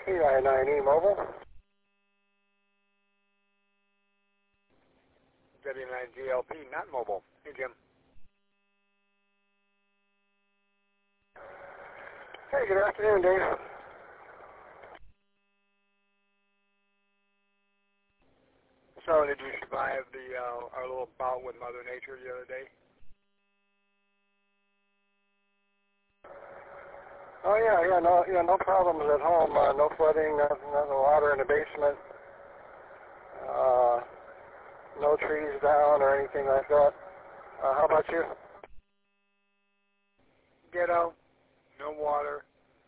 KI9E mobile. W9GLP, not mobile. Hey, Jim. Hey, good afternoon, Dave. So, did you survive our little bout with Mother Nature the other day? Oh yeah, no problems at home. No flooding, no water in the basement. No trees down or anything like that. How about you? Ghetto, no water.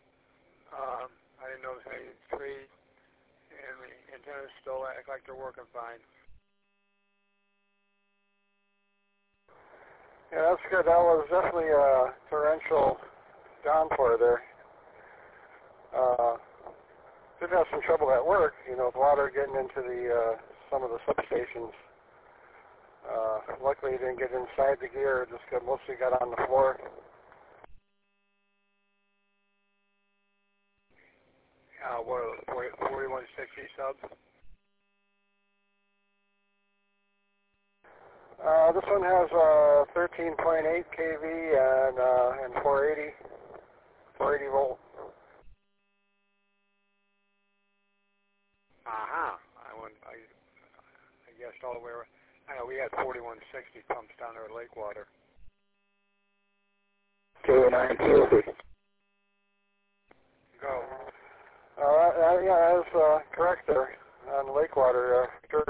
I didn't notice any trees, and the antennas still act like they're working fine. Yeah, that's good. That was definitely a torrential downpour there. Did have some trouble at work, with water getting into the some of the substations. Luckily, it didn't get inside the gear. It just mostly got on the floor. What are those, 4160 subs? This one has 13.8 kV and 480 volt. I guessed all the way around. I know we had 4160 pumps down there at Lakewater. KI9E. Go. Yeah, that's correct there on Lakewater. Sure.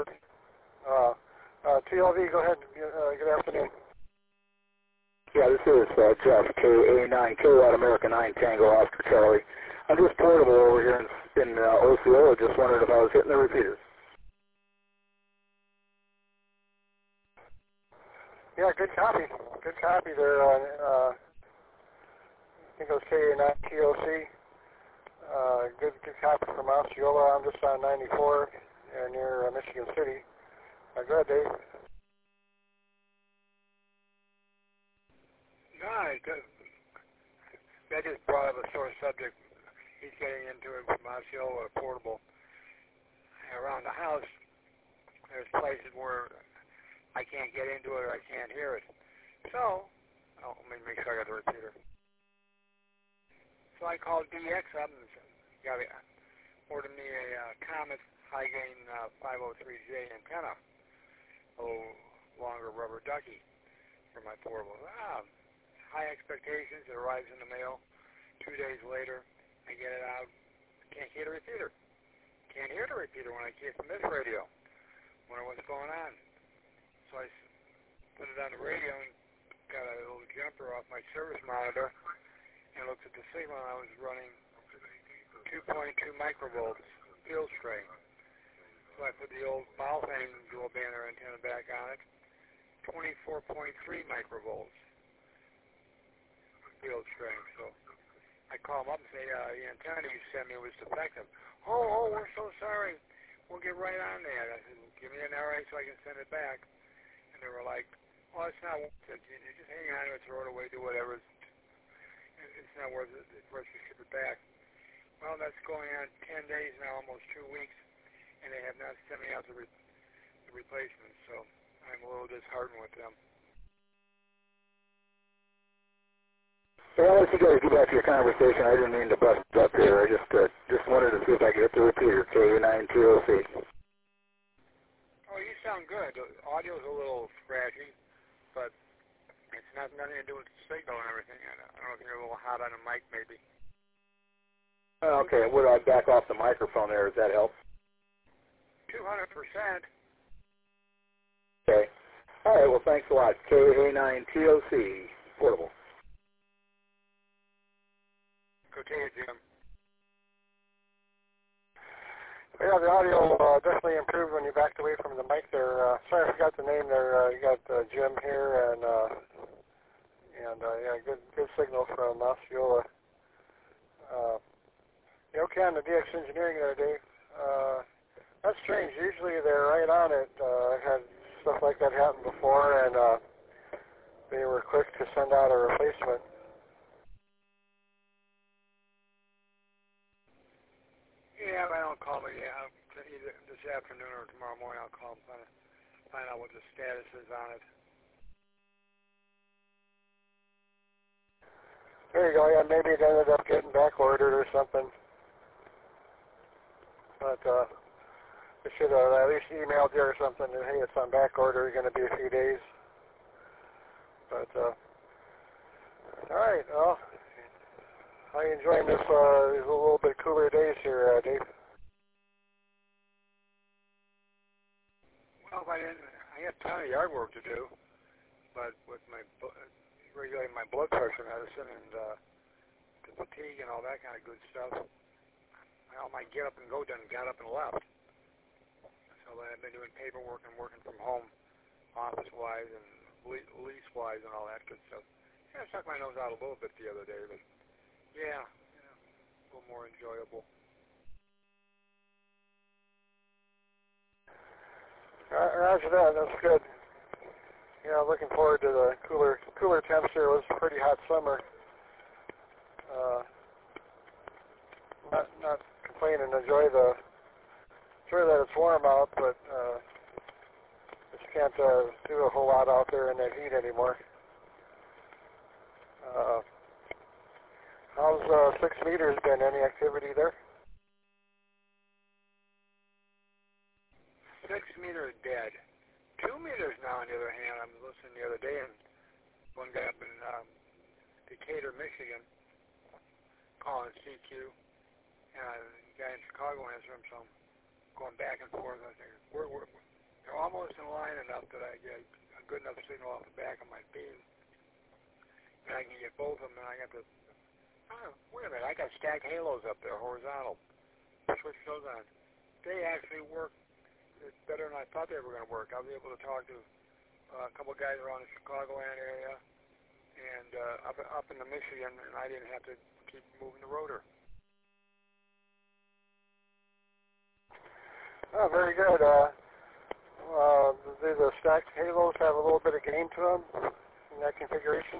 TLV, go ahead. Good afternoon. Yeah, this is Jeff, KA9, Kilowatt America 9 Tango Oscar Charlie. I'm just portable over here in Osceola. Just wondered if I was hitting the repeaters. Yeah, good copy. Good copy there. I think it was KA9 TOC. Good copy from Osceola. I'm just on 94 near Michigan City. Go ahead, Dave. No, that just brought up a sore subject. He's getting into it with Osceola portable. Around the house, there's places where I can't get into it or I can't hear it. So, let me make sure I got the repeater. So I called DX up and ordered me a Comet high gain 503J antenna, a little longer rubber ducky for my portable. High expectations. It arrives in the mail. 2 days later, I get it out. Can't hear the repeater. Can't hear the repeater when I hear from this radio. Wonder what's going on. So I put it on the radio and got a little jumper off my service monitor and looked at the signal. I was running 2.2 microvolts field strength. So I put the old Balfang dual banner antenna back on it. 24.3 microvolts field strength. So I call them up and say, the antenna you sent me was defective. Oh, we're so sorry. We'll get right on that. I said, give me an RA so I can send it back. And they were like, well, it's not worth it. You just hang on to it, throw it away, do whatever. It's not worth it for us to ship it back. Well, that's going on 10 days now, almost 2 weeks, and they have not sent me out the replacement. So I'm a little disheartened with them. Well, I'll let you guys get back to your conversation. I didn't mean to bust up here. I just wanted to see if I could get the repeater, KA9TOC. Oh, you sound good. The audio's a little scratchy, but it's nothing to do with the signal and everything. I don't know if you're a little hot on the mic, maybe. Okay, would I back off the microphone there? Does that help? 200%. Okay. All right, well, thanks a lot. KA9TOC, portable. Go take it, Jim. Yeah, the audio definitely improved when you backed away from the mic there. Sorry, I forgot the name there. You got Jim here, and yeah, good signal from Osceola. Okay, on the DX Engineering there, Dave. That's strange. Usually they're right on it. I've had stuff like that happen before, and they were quick to send out a replacement. Yeah, if I don't call, but yeah, either this afternoon or tomorrow morning I'll call and find out what the status is on it. There you go. Yeah, maybe it ended up getting back ordered or something. But they should have at least emailed you or something that, hey, it's on back order. It's going to be a few days. But all right. Well, how are you enjoying this? These a little bit cooler days here, Dave? Well, I have a ton of yard work to do, but with my regulating my blood pressure medicine and the fatigue and all that kind of good stuff, all my get up and go done got up and left. So I've been doing paperwork and working from home, office-wise and lease-wise and all that good stuff. Yeah, I stuck my nose out a little bit the other day, but yeah, a little more enjoyable. Roger that. That's good. Yeah, looking forward to the cooler temps here. It was a pretty hot summer. Not complaining. Enjoy that it's warm out, but just can't do a whole lot out there in that heat anymore. How's 6 meters been? Any activity there? 6 meters dead. 2 meters now, on the other hand. I'm listening the other day, and one guy up in Decatur, Michigan, calling CQ, and the guy in Chicago answering him, so I'm going back and forth. I think they're almost in line enough that I get a good enough signal off the back of my beam, and I can get both of them, and I got the, wait a minute, I got stacked halos up there, horizontal. Switch those on. They actually work better than I thought they were going to work. I was able to talk to a couple of guys around the Chicagoland area and up in the Michigan, and I didn't have to keep moving the rotor. Oh, very good. Do the stacked halos have a little bit of gain to them in that configuration?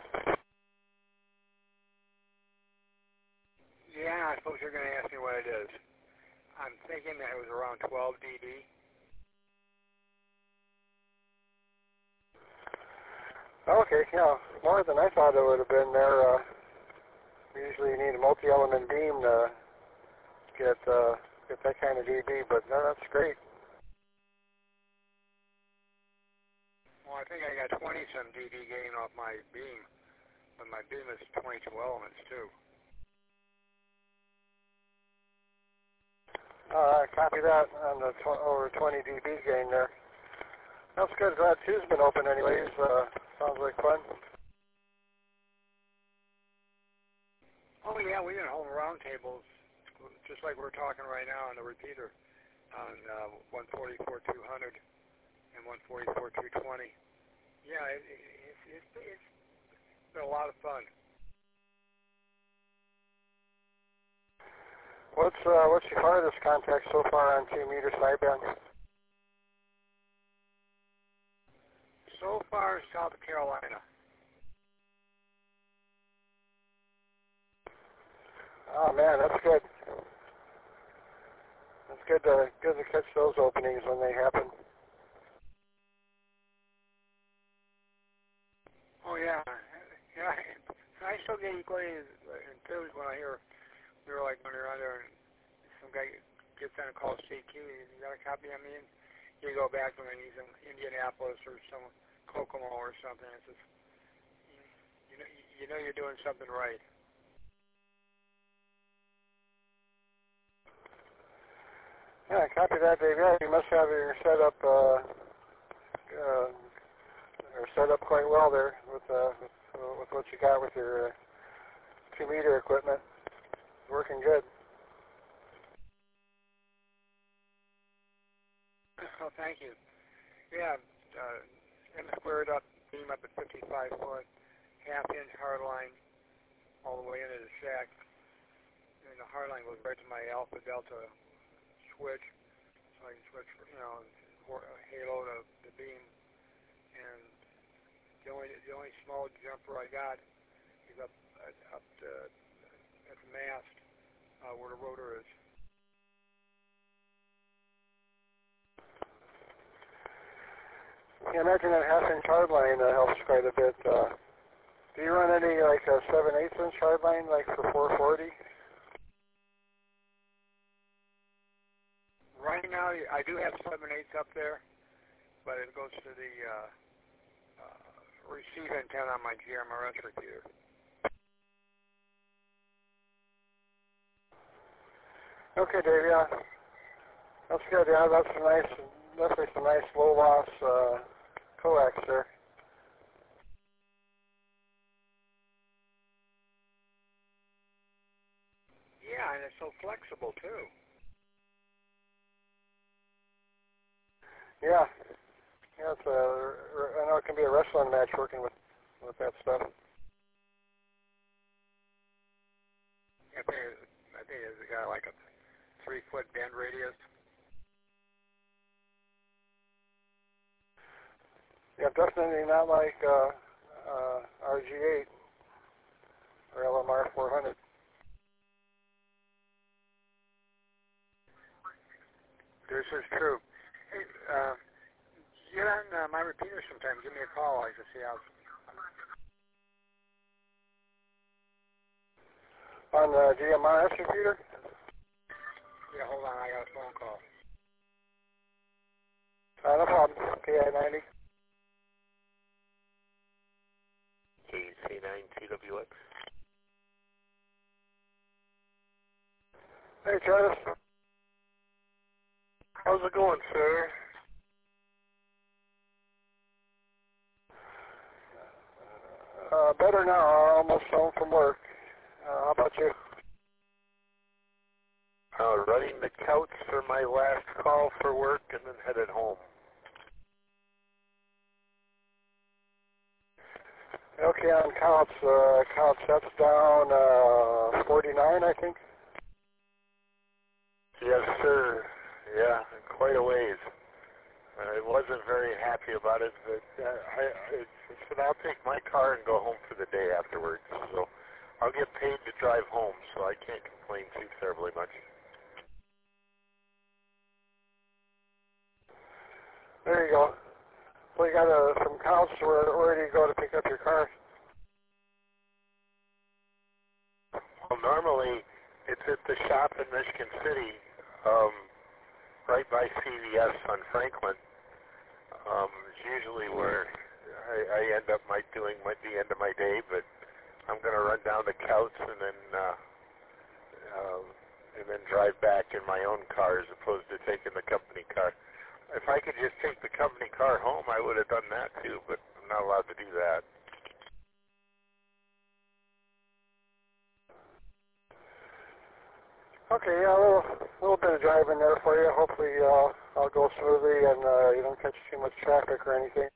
Yeah, I suppose you're going to ask me what it is. I'm thinking that it was around 12 dB. Okay, yeah, more than I thought it would have been there. Usually you need a multi-element beam to get that kind of dB, but no, that's great. Well, I think I got 20-some dB gain off my beam, but my beam is 22 elements, too. Copy that on the over 20 dB gain there. That's good. Glad 2's been open anyways. Sounds like fun. Oh, yeah, we did home roundtables, just like we're talking right now on the repeater, on 144-200 and 144-220. Yeah, it's been a lot of fun. What's your farthest contact so far on 2 meter sideband? So far, South Carolina. Oh man, that's good. That's good to catch those openings when they happen. Oh yeah, yeah. I still get equally enthused when I hear you're like when you're out there and some guy gets on a call CQ. You got a copy of me? And you go back to when he's in Indianapolis or some Kokomo or something. It's just, you know you're doing something right. Yeah, copy that, Dave. Yeah, you must have your setup set up quite well there with what you got with your 2 meter equipment. It's working good. Oh, thank you. Yeah, M squared up, beam up at 55 foot, half-inch hardline all the way into the shack. And the hardline goes right to my alpha delta switch, so I can switch, halo to the beam. And the only small jumper I got is up at the mast where the rotor is. I imagine that half-inch hardline helps quite a bit. Do you run any like 7/8" hardline like for 440? Right now, I do have 7/8 up there, but it goes to the receive antenna on my GMRS repeater. Okay, Dave. Yeah, that's good. Yeah, that's a nice, definitely some nice low loss coax there. Yeah, and it's so flexible too. Yeah. Yeah, it's I know it can be a wrestling match working with that stuff. I think it's got like a 3-foot band radius. Yeah, definitely not like RG8 or LMR 400. This is true. Hey, get on my repeater sometime. Give me a call. I can see how. On the GMRS repeater? Yeah, hold on. I got a phone call. No problem. KI90. KC9TWX. Hey, Travis. How's it going, sir? Better now. Almost home from work. How about you? Running the couch for my last call for work and then headed home. Okay, on counts, that's down 49, I think. Yes, sir. Yeah, quite a ways. I wasn't very happy about it, but I said I'll take my car and go home for the day afterwards. So I'll get paid to drive home, so I can't complain too terribly much. There you go. So you got some counts. Where do you go to pick up your car? Well, normally it's at the shop in Michigan City, right by CVS on Franklin. It's usually where I end up doing the end of my day, but I'm going to run down to Couts and then drive back in my own car as opposed to taking the company car. If I could just take the company car home, I would have done that too, but I'm not allowed to do that. Okay, yeah, a little bit of driving there for you. Hopefully I'll go smoothly and you don't catch too much traffic or anything.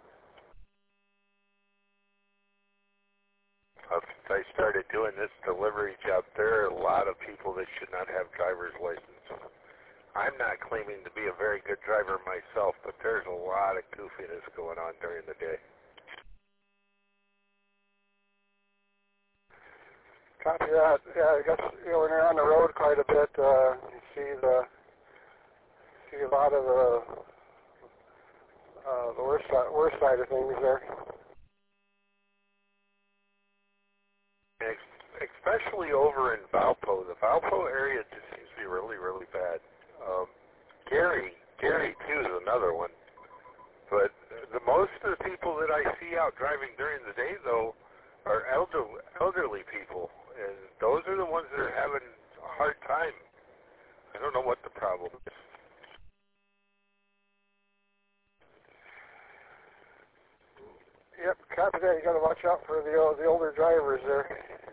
Since I started doing this delivery job, there are a lot of people that should not have driver's license. I'm not claiming to be a very good driver myself, but there's a lot of goofiness going on during the day. Copy that. Yeah, I guess when you're on the road quite a bit, you see a lot of the worst side of things there. Especially over in Valpo. The Valpo area just seems to be really, really bad. Gary too is another one. But most of the people that I see out driving during the day, though, are elderly people. And those are the ones that are having a hard time. I don't know what the problem is. Yep, copy that. You got to watch out for the older drivers there.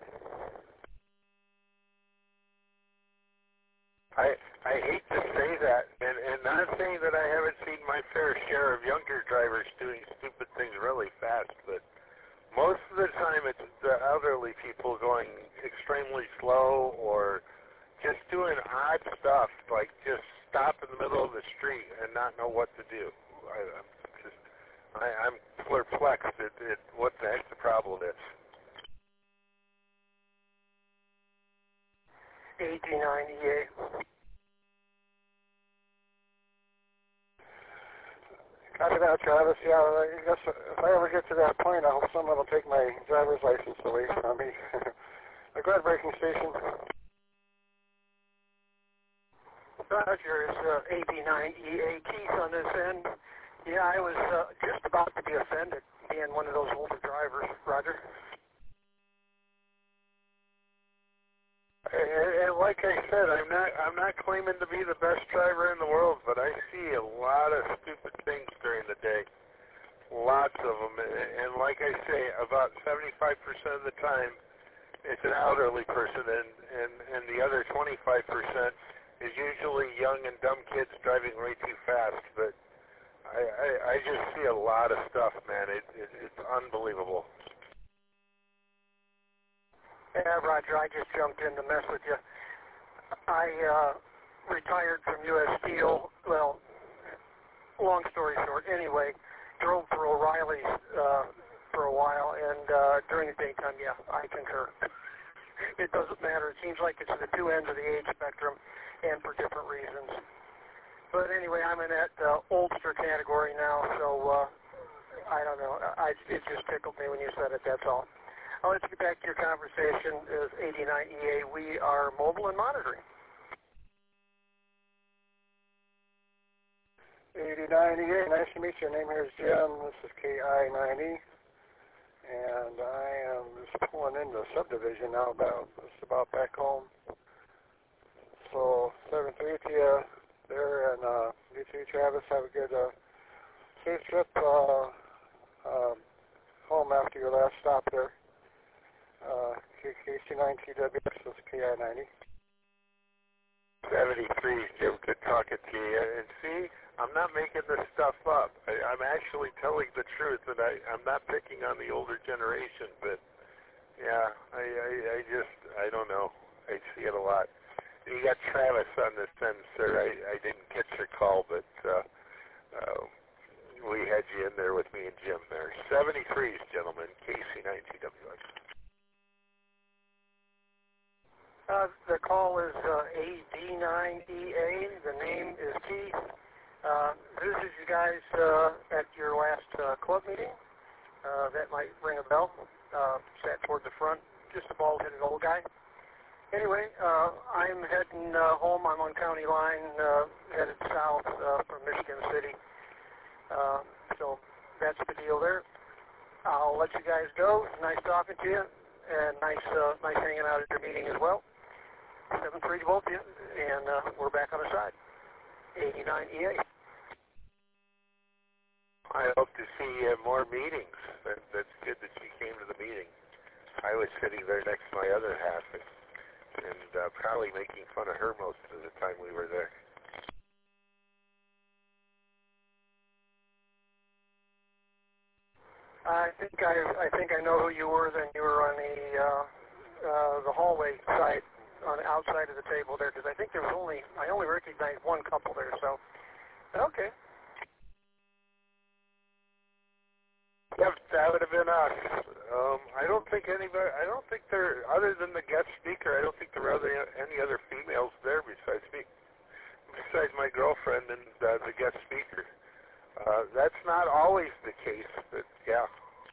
I hate to say that, and not saying that I haven't seen my fair share of younger drivers doing stupid things really fast, but most of the time it's the elderly people going extremely slow or just doing odd stuff, like just stop in the middle of the street and not know what to do. I'm perplexed at what the heck the problem is. 1898. Copy that, Travis. Yeah, I guess if I ever get to that point, I hope someone will take my driver's license away from me. A good braking station. Roger, it's AB9EA Keith on this end. Yeah, I was just about to be offended being one of those older drivers. Roger. And like I said, I'm not claiming to be the best driver in the world, but I see a lot of stupid things during the day. Lots of them. And like I say, about 75% of the time, it's an elderly person, and the other 25% is usually young and dumb kids driving way too fast. But I just see a lot of stuff, man. It's unbelievable. Yeah, Roger, I just jumped in to mess with you. I retired from U.S. Steel. Well, long story short, anyway, drove for O'Reilly's for a while, and during the daytime, yeah, I concur. It doesn't matter. It seems like it's the two ends of the age spectrum, and for different reasons. But anyway, I'm in that oldster category now, so I don't know. It just tickled me when you said it, that's all. Let's get back to your conversation. As 89EA, we are mobile and monitoring. 89EA, nice to meet you. Your name here is Jim. This is KI90. And I am just pulling into the subdivision now, just about back home. So, 7-3 to you there, and you too, Travis. Have a good, safe trip home after your last stop there. KC9TWX, this is KI90. 73, Jim, good talking to you. And see, I'm not making this stuff up. I'm actually telling the truth, and I'm not picking on the older generation, but yeah, I don't know. I see it a lot. You got Travis on this end, sir. I didn't catch your call, but we had you in there with me and Jim there. 73s, gentlemen, KC9TWX. The call is AD9EA. The name is Keith. Visited you guys at your last club meeting. That might ring a bell. Sat toward the front, just a bald-headed old guy. Anyway, I'm heading home. I'm on county line, headed south from Michigan City. So that's the deal there. I'll let you guys go. Nice talking to you, and nice hanging out at your meeting as well. 7-3 to both of you, and we're back on the side. 89EA. I hope to see more meetings. That's good that you came to the meeting. I was sitting there next to my other half and probably making fun of her most of the time we were there. I think I know who you were. Then you were on the hallway side, on the outside of the table there, because I think I only recognized one couple there. So, okay. Yep, that would have been us. I don't think there, other than the guest speaker, I don't think there are any other females there besides me, besides my girlfriend and the guest speaker. That's not always the case, but yeah.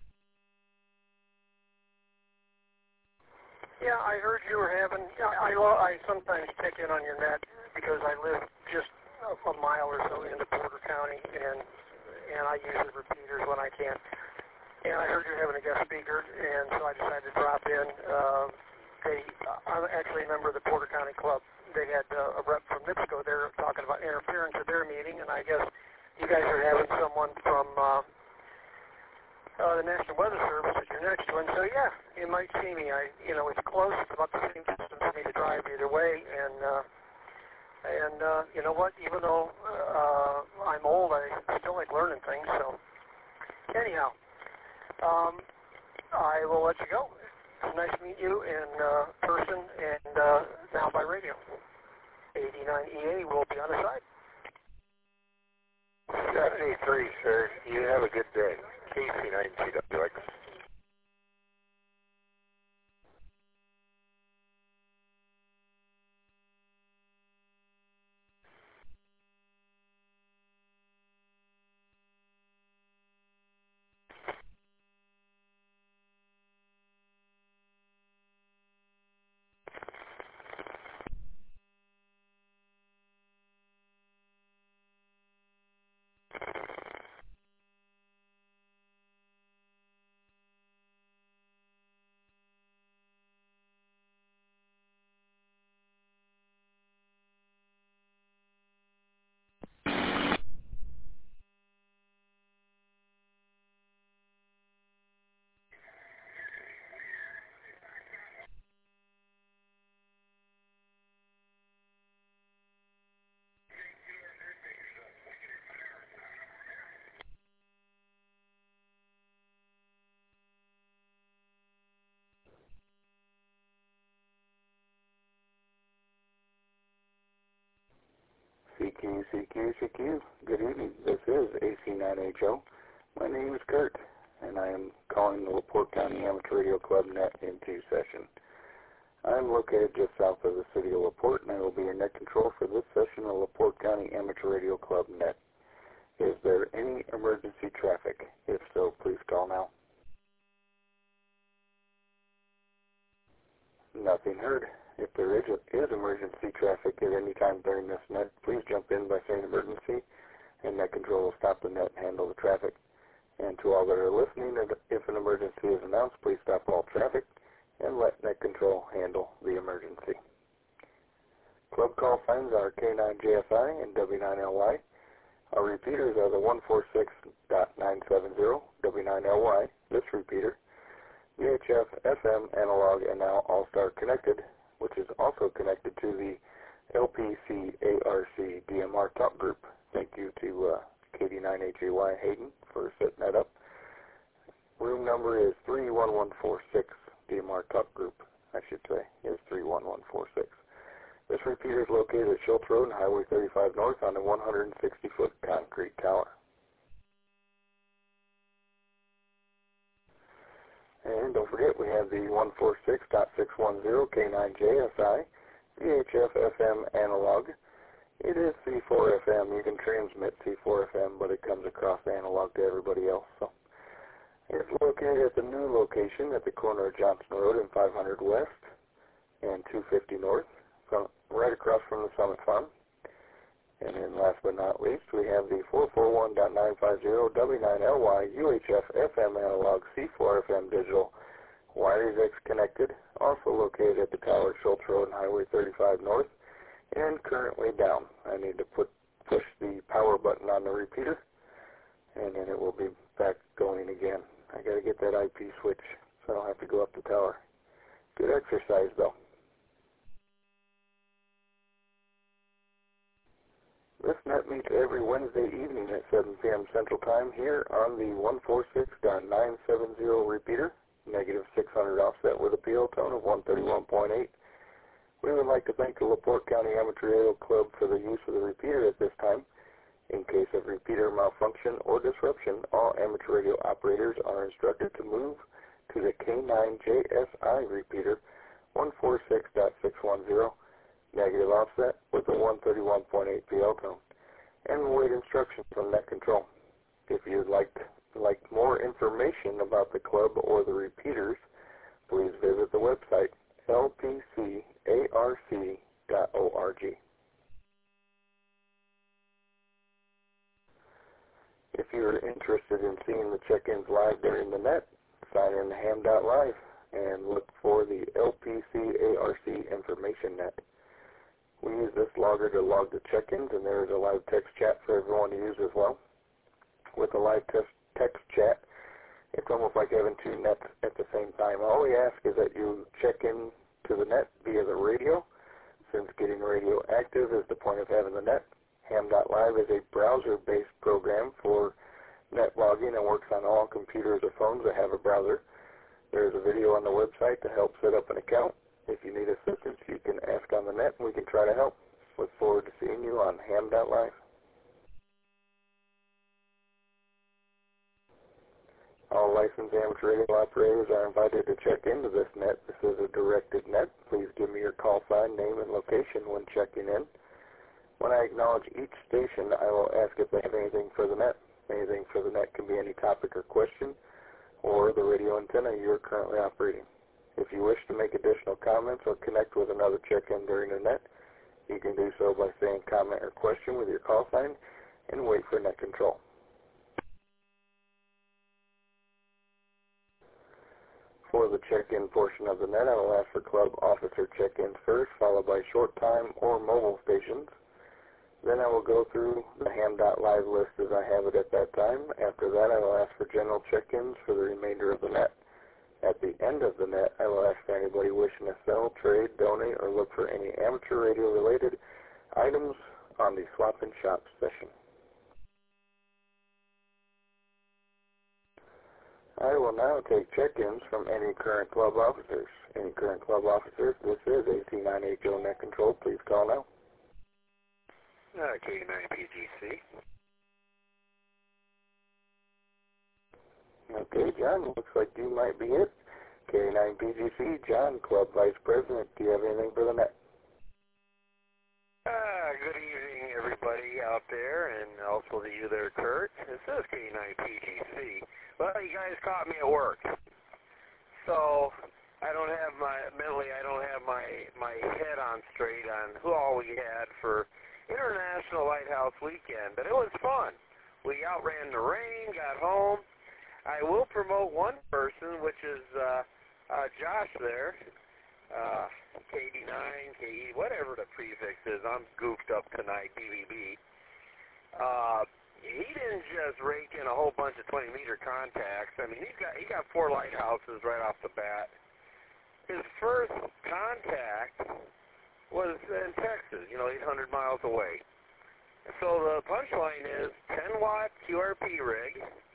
Yeah, I heard you were having. I sometimes check in on your net because I live just a mile or so into Porter County, and I use the repeaters when I can. And I heard you're having a guest speaker, and so I decided to drop in. I'm actually a member of the Porter County Club. They had a rep from NIPSCO there talking about interference at their meeting, and I guess you guys are having someone from the National Weather Service that you're next to, and so yeah, you might see me. It's close. It's about the same distance for me to drive either way, and you know what? Even though I'm old, I still like learning things. So anyhow, I will let you go. It's nice to meet you in person and now by radio. 89EA will be on the side. 73, sir. You have a good day. KC9TWX. CQ, CQ, CQ. Good evening. This is AC9HO. My name is Kurt, and I am calling the LaPorte County Amateur Radio Club net into session. I am located just south of the city of LaPorte, and I will be your net control for this session of LaPorte County Amateur Radio Club net. Is there any emergency traffic? If so, please call now. Nothing heard. If there is emergency traffic at any time during this net, please jump in by saying emergency, and net control will stop the net and handle the traffic. And to all that are listening, if an emergency is announced, please stop all traffic and let net control handle the emergency. Club call signs are K9JSI and W9LY. Our repeaters are the 146.970 W9LY, this repeater, VHF, FM, analog, and now All-Star connected, which is also connected to the LPC ARC DMR talk group. Thank you to KD9HAY Hayden for setting that up. Room number is 31146, DMR talk group, I should say, is 31146. This repeater is located at Schultz Road and Highway 35 North on a 160-foot concrete tower. And don't forget, we have the 146.610 K9JSI, VHF FM analog. It is C4 FM. You can transmit C4 FM, but it comes across analog to everybody else. So it's located at the new location at the corner of Johnson Road and 500 West and 250 North, right across from the Summit Farm. And then last but not least, we have the 441.950 W9LY UHF FM analog C4 FM digital Wires X connected, also located at the tower at Schultz Road and Highway 35 North, and currently down. I need to push the power button on the repeater, and then it will be back going again. I got to get that IP switch, so I don't have to go up the tower. Good exercise, though. This net meets every Wednesday evening at 7 p.m. Central Time here on the 146.970 repeater, negative 600 offset with a PL tone of 131.8. We would like to thank the LaPorte County Amateur Radio Club for the use of the repeater at this time. In case of repeater malfunction or disruption, all amateur radio operators are instructed to move to the K9JSI repeater 146.610, negative offset with a 131.8 PL tone, and await instruction from net control. If you'd like more information about the club or the repeaters, please visit the website lpcarc.org. If you're interested in seeing the check-ins live during the net, sign in to ham.live and look for the LPCARC information net. We use this logger to log the check-ins, and there is a live text chat for everyone to use as well. With a live text chat, it's almost like having two nets at the same time. All we ask is that you check in to the net via the radio, since getting radio active is the point of having the net. Ham.live is a browser-based program for net logging and works on all computers or phones that have a browser. There is a video on the website to help set up an account. If you need assistance, you can ask on the net, and we can try to help. Look forward to seeing you on ham.live. All licensed amateur radio operators are invited to check into this net. This is a directed net. Please give me your call sign, name, and location when checking in. When I acknowledge each station, I will ask if they have anything for the net. Anything for the net can be any topic or question, or the radio antenna you are currently operating. If you wish to make additional comments or connect with another check-in during the net, you can do so by saying comment or question with your call sign and wait for net control. For the check-in portion of the net, I will ask for club officer check-ins first, followed by short time or mobile stations. Then I will go through the ham.live list as I have it at that time. After that, I will ask for general check-ins for the remainder of the net. At the end of the net, I will ask for anybody wishing to sell, trade, donate, or look for any amateur radio-related items on the Swap and Shop session. I will now take check-ins from any current club officers. Any current club officers, this is AC9HO Net Control. Please call now. K9PGC. Okay, John, looks like you might be it. K9PGC, John, Club Vice President. Do you have anything for the net? Good evening, everybody out there, and also to you there, Kurt. This is K9PGC. Well, you guys caught me at work, so I don't have my head on straight on who all we had for International Lighthouse Weekend, but it was fun. We outran the rain, got home. I will promote one person, which is Josh there. KD9, KE, whatever the prefix is. I'm goofed up tonight, BBB. He didn't just rake in a whole bunch of 20-meter contacts. I mean, he got 4 lighthouses right off the bat. His first contact was in Texas, 800 miles away. So the punchline is 10-watt QRP rig,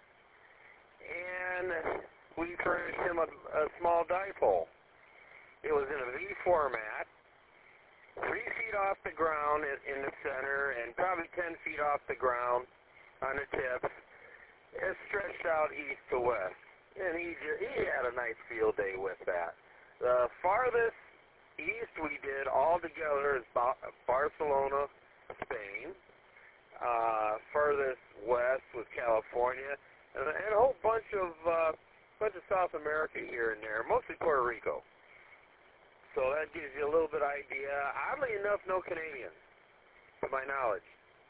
and we furnished him a small dipole. It was in a V format, 3 feet off the ground in the center, and probably 10 feet off the ground on the tips. It stretched out east to west, and he had a nice field day with that. The farthest east we did all together is Barcelona, Spain. Furthest west was California, and a whole bunch of South America here and there, mostly Puerto Rico. So that gives you a little bit of idea. Oddly enough, no Canadians, to my knowledge.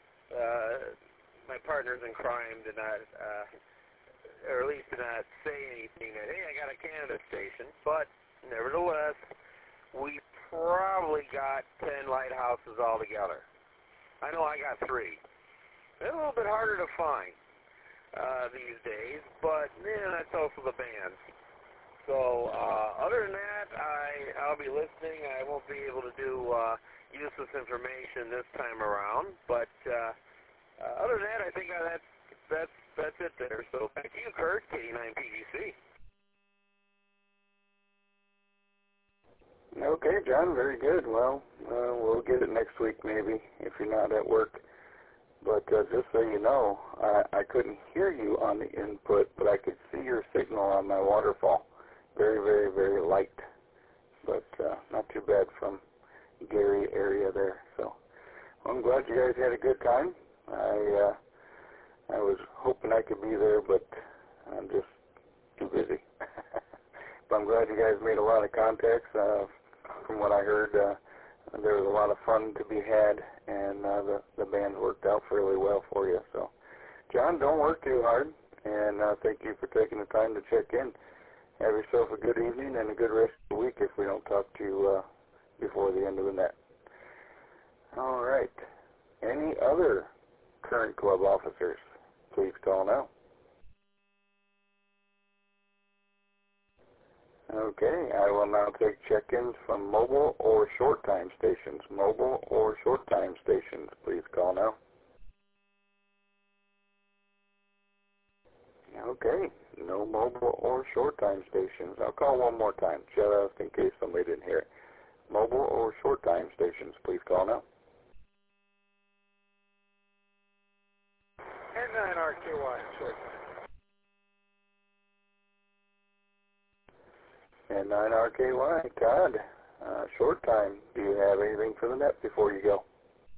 My partners in crime did not, or at least did not say anything that, hey, I got a Canada station. But nevertheless, we probably got 10 lighthouses altogether. I know I got 3. They're a little bit harder to find these days, but that's also the bands. So other than that, I'll be listening. I won't be able to do useless information this time around. But other than that, I think that's it there. So back to you, Kurt, K9PGC. Okay, John, very good. Well, we'll get it next week maybe if you're not at work. But just so you know, I couldn't hear you on the input, but I could see your signal on my waterfall. Very, very, very light, but not too bad from Gary area there. So I'm glad you guys had a good time. I was hoping I could be there, but I'm just too busy. But I'm glad you guys made a lot of contacts. From what I heard, there was a lot of fun to be had, and the band worked out fairly well for you. So, John, don't work too hard, and thank you for taking the time to check in. Have yourself a good evening and a good rest of the week if we don't talk to you before the end of the net. All right. Any other current club officers, please call now. Okay, I will now take check-ins from mobile or short-time stations. Mobile or short-time stations, please call now. Okay, no mobile or short-time stations. I'll call one more time, just in case somebody didn't hear it. Mobile or short-time stations, please call now. And 9RKY, short-time. And 9RKY, Todd, short-time. Do you have anything for the net before you go?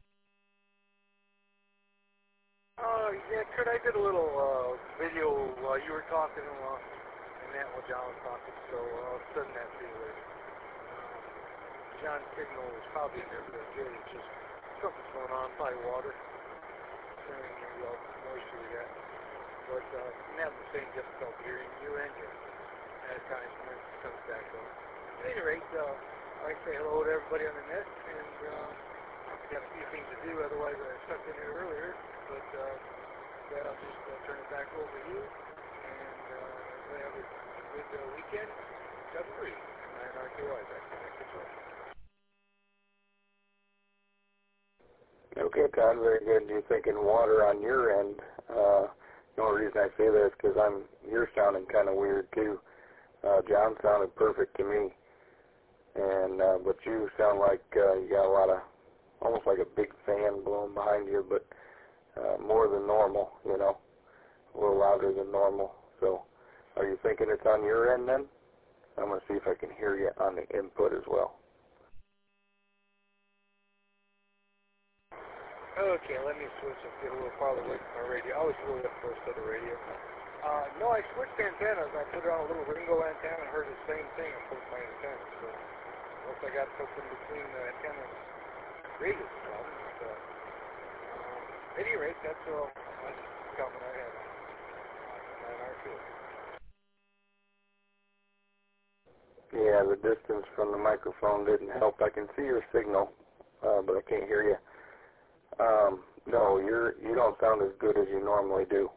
Yeah, Kurt, I did a little video while you were talking and that while John was talking, so I'll send that to you later. John's signal was probably never very good. It's just something's going on, probably water, carrying maybe all the moisture we got. But I'm having the same difficulty hearing you and you at times when it comes back on. At any rate, I'd like to say hello to everybody on the net, and I've got a few things to do, otherwise I stuck in here earlier. But yeah, I'll just turn it back over to you, and everybody have a good weekend. 7-3, 9RKY, back to the next show. Okay, Todd, very good. You're thinking water on your end. The only reason I say that is because you're sounding kind of weird too. John sounded perfect to me, and but you sound like you got a lot of almost like a big fan blowing behind you, but more than normal, you know, a little louder than normal. So are you thinking it's on your end then? I'm going to see if I can hear you on the input as well. Okay, let me switch and get a little farther away from my radio. I was really up first to the radio. No, I switched antennas. I put on a little Ringo antenna and heard the same thing on both my antennas. So once I got put in between the antennas, radio problem. But, at any rate, that's all. That's the comment I have on R2. Yeah, the distance from the microphone didn't help. I can see your signal, but I can't hear you. No, you don't sound as good as you normally do.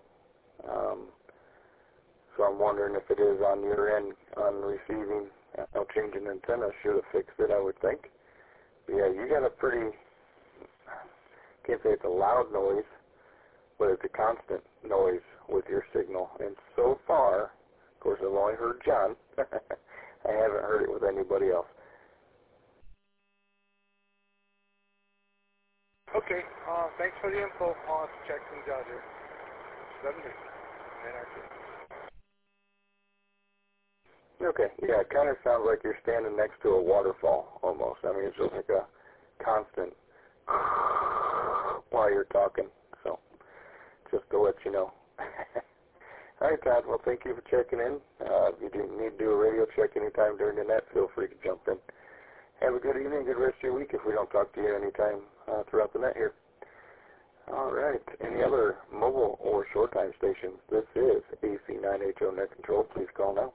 So I'm wondering if it is on your end on receiving. Changing antenna should have fixed it, I would think. But yeah, you got a pretty, can't say it's a loud noise, but it's a constant noise with your signal. And so far, of course, I've only heard John. I haven't heard it with anybody else. Okay, thanks for the info. I'll have to check things out here. 70 NRK. Okay, yeah, it kind of sounds like you're standing next to a waterfall almost. I mean, it's just like a constant while you're talking. So, just to let you know. All right, Todd, well, thank you for checking in. If you do need to do a radio check anytime during the net, feel free to jump in. Have a good evening, good rest of your week if we don't talk to you anytime throughout the net here. All right, any other mobile or short time stations? This is AC9HO Net Control. Please call now.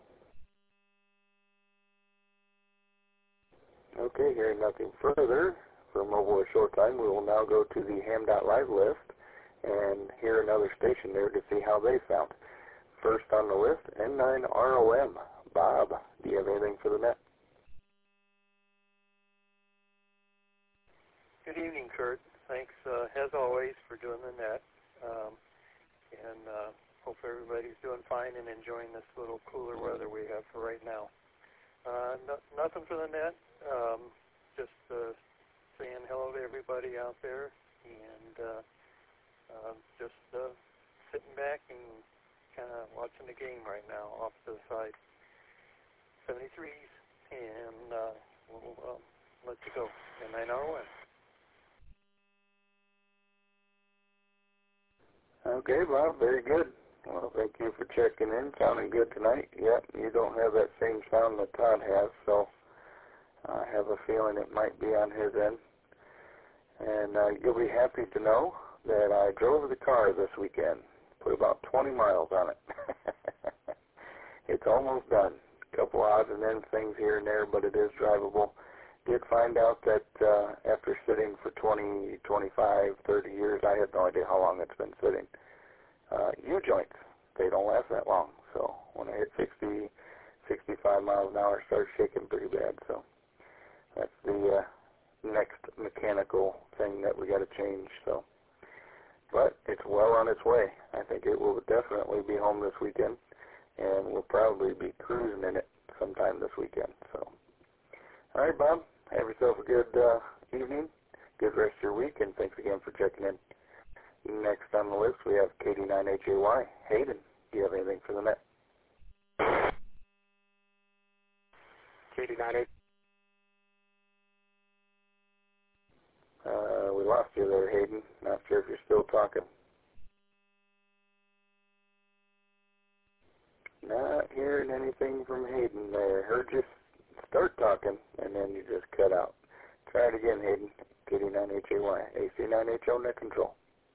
Okay, hearing nothing further for mobile or short time, we will now go to the ham.live list and hear another station there to see how they sound. First on the list, N9ROM. Bob, do you have anything for the net? Good evening, Kurt. Thanks, as always, for doing the net. Hope everybody's doing fine and enjoying this little cooler weather we have for right now. Nothing for the net. Just saying hello to everybody out there and just sitting back and kind of watching the game right now off to the side. 73s, and we'll let you go. N9ROM. Okay, Bob, very good. Well, thank you for checking in. Sounding good tonight. Yep, you don't have that same sound that Todd has, so I have a feeling it might be on his end. And you'll be happy to know that I drove the car this weekend. Put about 20 miles on it. It's almost done. A couple odds and ends things here and there, but it is drivable. Did find out that after sitting for 20, 25, 30 years, I had no idea how long it's been sitting. U-joints, they don't last that long. So when I hit 60, 65 miles an hour, I started shaking pretty bad. So that's the next mechanical thing that we got to change. So, but it's well on its way. I think it will definitely be home this weekend, and we'll probably be cruising in it sometime this weekend. So, all right, Bob, have yourself a good evening, good rest of your week, and thanks again for checking in. Next on the list, we have KD9HAY. Hayden, do you have anything for the net? KD9HAY. We lost you there, Hayden. Not sure if you're still talking. Not hearing anything from Hayden there. Heard you start talking, and then you just cut out. Try it again, Hayden. KD9HAY. AC9HO Net Control.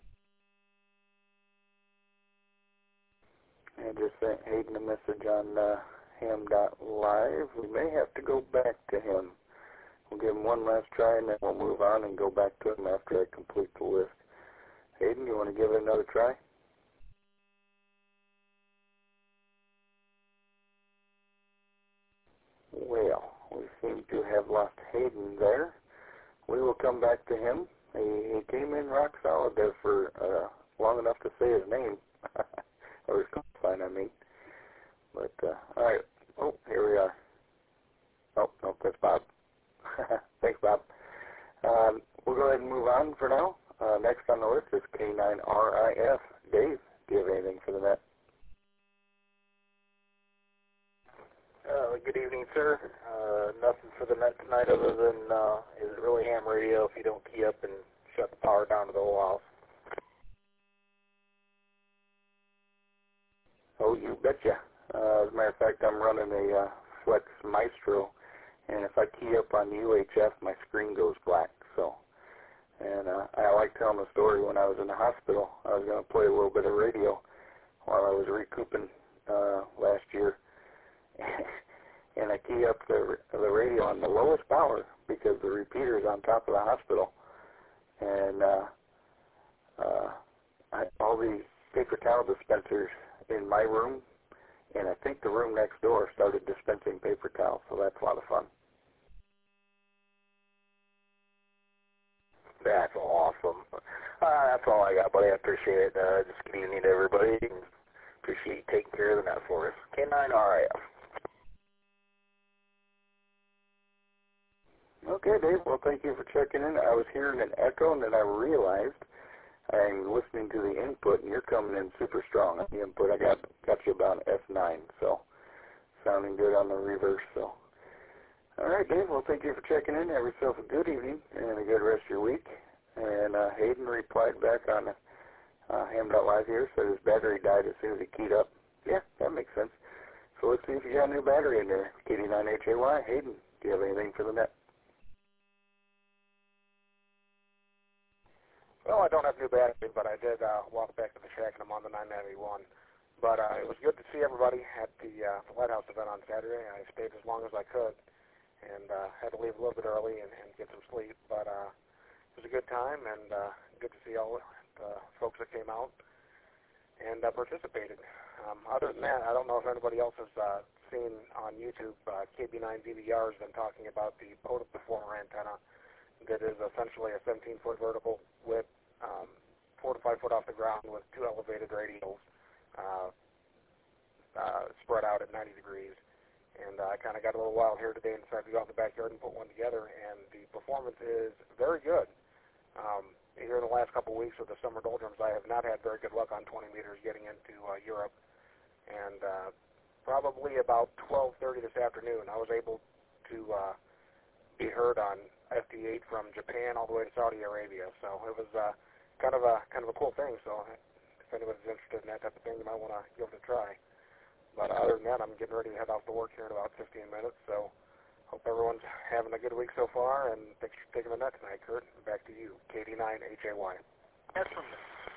I just sent Hayden a message on ham.live. We may have to go back to him. We'll give him one last try, and then we'll move on and go back to him after I complete the list. Hayden, you want to give it another try? Well, we seem to have lost Hayden there. We will come back to him. He came in rock solid there for long enough to say his name. Or his call sign, I mean. But, all right. Oh, here we are. Oh, no, that's Bob. Thanks, Bob. We'll go ahead and move on for now. Next on the list is K9RIF. Dave, do you have anything for the net? Good evening, sir. Nothing for the net tonight other than is it really ham radio if you don't key up and shut the power down to the whole house? Oh, you betcha. As a matter of fact, I'm running a Flex Maestro, and if I key up on UHF, my screen goes black. So, and I like telling the story. When I was in the hospital, I was going to play a little bit of radio while I was recouping last year. And I key up the radio on the lowest power because the repeater is on top of the hospital. And I had all these paper towel dispensers in my room, and I think the room next door started dispensing paper towels, so that's a lot of fun. That's awesome. That's all I got, buddy. I appreciate it. Just good evening to everybody. Appreciate you taking care of the net for us. K9RIF. Okay, Dave. Well, thank you for checking in. I was hearing an echo, and then I realized I'm listening to the input, and you're coming in super strong on the input. I got you about F9, so sounding good on the reverse. So, all right, Dave. Well, thank you for checking in. Have yourself a good evening and a good rest of your week. And Hayden replied back on Ham.Live here, said his battery died as soon as he keyed up. Yeah, that makes sense. So let's see if you got a new battery in there. KD9HAY. Hayden, do you have anything for the net? Well, I don't have new battery, but I did walk back to the shack, and I'm on the 991. But it was good to see everybody at the Lighthouse event on Saturday. I stayed as long as I could, and had to leave a little bit early and get some sleep. But it was a good time, and good to see all the folks that came out and participated. Other than that, I don't know if anybody else has seen on YouTube, KB9DVR has been talking about the POTA Performer antenna that is essentially a 17-foot vertical with 4 to 5 foot off the ground with 2 elevated radials spread out at 90 degrees. And I kind of got a little wild here today and decided to go out in the backyard and put one together, and the performance is very good. Here in the last couple of weeks with the summer doldrums, I have not had very good luck on 20 meters getting into Europe. And probably about 12:30 this afternoon, I was able to be heard on FD8 from Japan all the way to Saudi Arabia. So it was kind of a cool thing. So if anybody's interested in that type of thing, you might want to give it a try. But other than that, I'm getting ready to head off to work here in about 15 minutes. So hope everyone's having a good week so far, and thanks for taking the net tonight, Kurt. Back to you, KD9HAY. Excellent.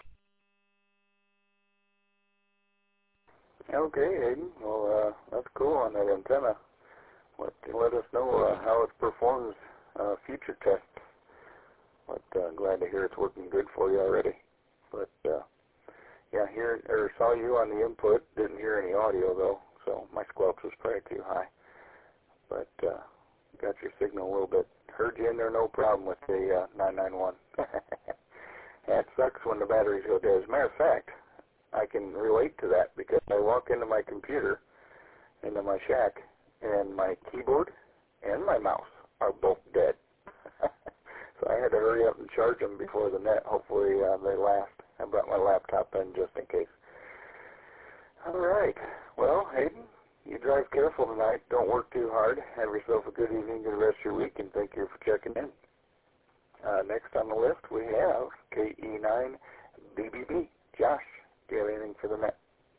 Okay, Hayden. Well, that's cool on that antenna. Let us know how it performs future tests. But glad to hear it's working good for you already. But yeah, saw you on the input. Didn't hear any audio though, so my squelch was probably too high. But got your signal a little bit. Heard you in there, no problem with the 991. That sucks when the batteries go dead. As a matter of fact, I can relate to that because I walk into my computer, into my shack, and my keyboard and my mouse are both dead. So I had to hurry up and charge them before the net. Hopefully they last. I brought my laptop in just in case. All right. Well, Hayden, you drive careful tonight. Don't work too hard. Have yourself a good evening, good rest of your week, and thank you for checking in. Next on the list, we have KE9BBB. Josh, do you have anything for the net?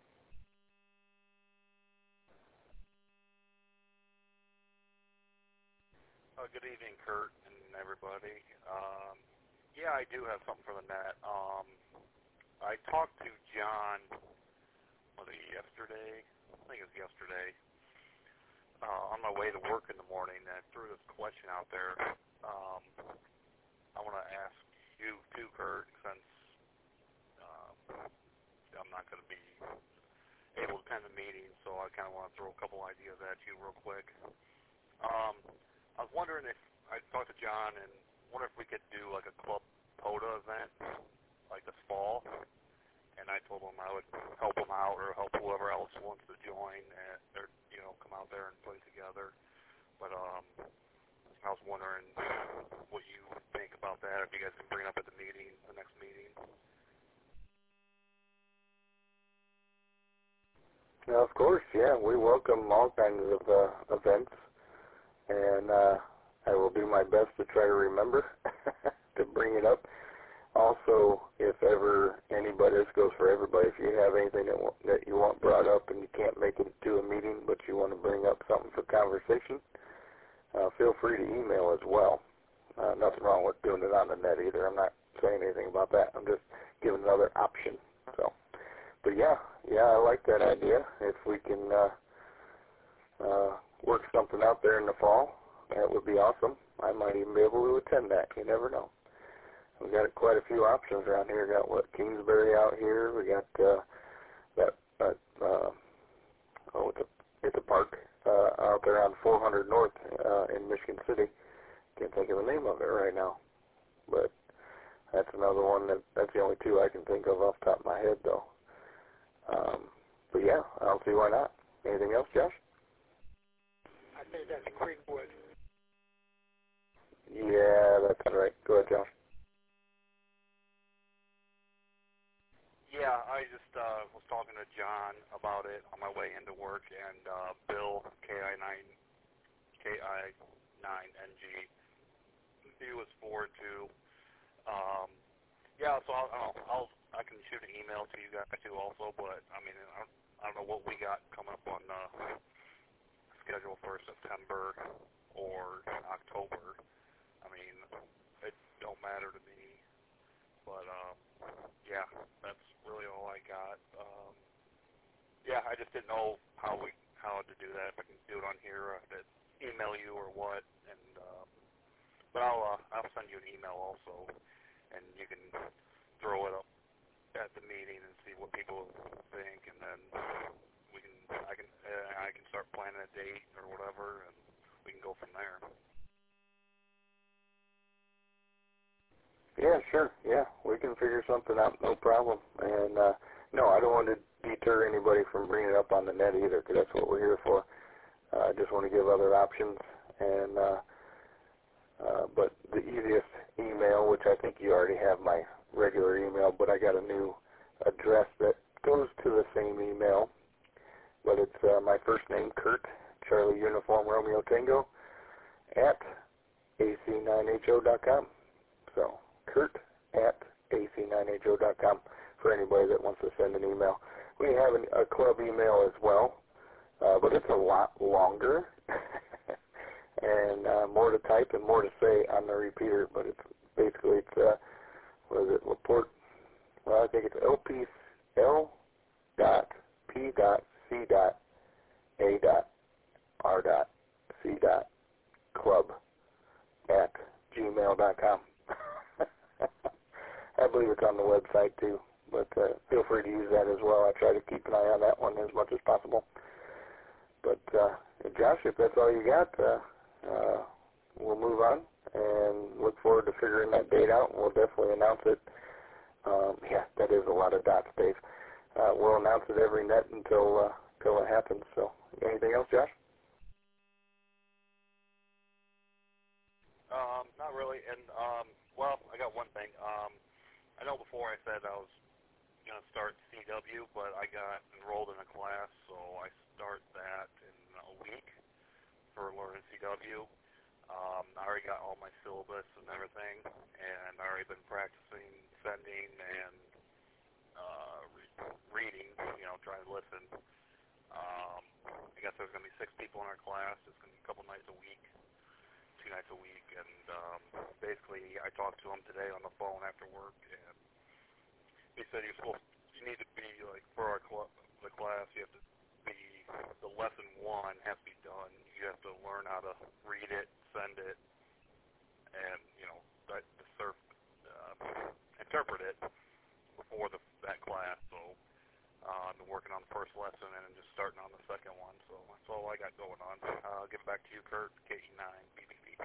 Good evening, Kurt and everybody. Yeah, I do have something for the net. I talked to John, yesterday? I think it was yesterday. On my way to work in the morning, I threw this question out there. I want to ask you too, Kurt, since I'm not going to be able to attend the meeting, so I kind of want to throw a couple ideas at you real quick. I was wondering if I talked to John and wonder if we could do like a club POTA event like this fall. And I told him I would help him out or help whoever else wants to join or come out there and play together. But I was wondering what you think about that, if you guys can bring it up at the meeting, the next meeting. Of course, yeah. We welcome all kinds of events, and I will do my best to try to remember to bring it up. Also, if ever anybody, this goes for everybody, if you have anything that you want brought up and you can't make it to a meeting, but you want to bring up something for conversation, feel free to email as well. Nothing wrong with doing it on the net either. I'm not saying anything about that. I'm just giving another option. So, but yeah, I like that idea. If we can work something out there in the fall, that would be awesome. I might even be able to attend that. You never know. We got quite a few options around here. We got Kingsbury out here. We got it's a park out there on 400 North in Michigan City. Can't think of the name of it right now, but that's another one. That's the only two I can think of off the top of my head, though. But yeah, I don't see why not. Anything else, Josh? I think that's Creekwood. Yeah, that's right. Go ahead, Josh. Yeah, I just was talking to John about it on my way into work, and Bill, K-I-9NG, he was forward to. Yeah, so I can shoot an email to you guys too also, but I mean, I don't know what we got coming up on schedule for September or October. I mean, it don't matter to me, but yeah, that's really all I got. Yeah, I just didn't know how to do that. If I can do it on here, email you or what, and but I'll send you an email also, and you can throw it up at the meeting and see what people think, and then I can start planning a date or whatever, and we can go from there. Yeah, sure. Yeah, we can figure something out. No problem. And no, I don't want to deter anybody from bringing it up on the net either, because that's what we're here for. I just want to give other options. And but the easiest email, which I think you already have my regular email, but I got a new address that goes to the same email. But it's my first name, Kurt, Charlie Uniform Romeo Tango, at ac9ho.com. So Kurt at ac9ho.com for anybody that wants to send an email. We have a club email as well, but it's a lot longer and more to type and more to say on the repeater. But it's basically what is it? Laporte. Well, I think it's lp.p.c.a.r.c.club@gmail.com. I believe it's on the website too, but feel free to use that as well. I try to keep an eye on that one as much as possible. But Josh, if that's all you got, we'll move on and look forward to figuring that date out. We'll definitely announce it. Yeah, that is a lot of dots, Dave. We'll announce it every net until it happens. So, anything else, Josh? Not really. And well, I got one thing. I know before I said I was going to start CW, but I got enrolled in a class, so I start that in a week for learning CW. I already got all my syllabus and everything, and I already been practicing sending and reading, trying to listen. I guess there's going to be 6 people in our class. It's going to be a couple nights a week, 2 nights a week, and basically I talked to him today on the phone after work, and he said you need to be, like, for the class, you have to be, the lesson 1 has to be done. You have to learn how to read it, send it, and, interpret it before that class. So I've been working on the first lesson and just starting on the second one. So that's all I got going on. I'll give it back to you, Kurt, KE9BBB.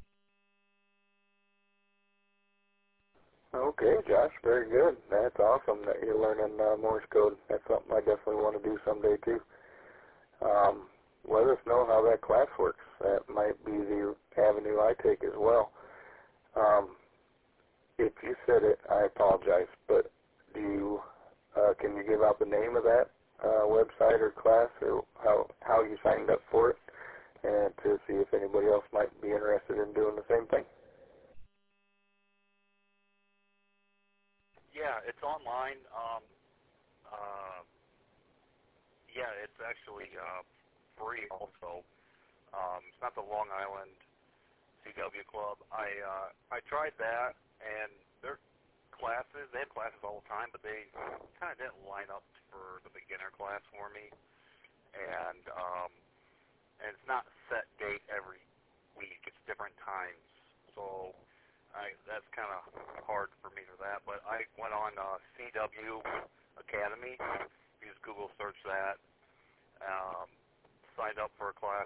Okay, Josh, very good. That's awesome that you're learning Morse code. That's something I definitely want to do someday too. Let us know how that class works. That might be the avenue I take as well. if you said it, I apologize, but do you, can you give out the name of that website or class, or how you signed up for it, and to see if anybody else might be interested in doing the same thing? Yeah, it's online. Yeah, it's actually free also. It's not the Long Island CW Club. I tried that, and their classes, they have classes all the time, but they kind of didn't line up for the beginner class for me. And it's not set date every week. It's different times. So that's kind of hard for me for that. But I went on CW Academy. You just Google search that. Signed up for a class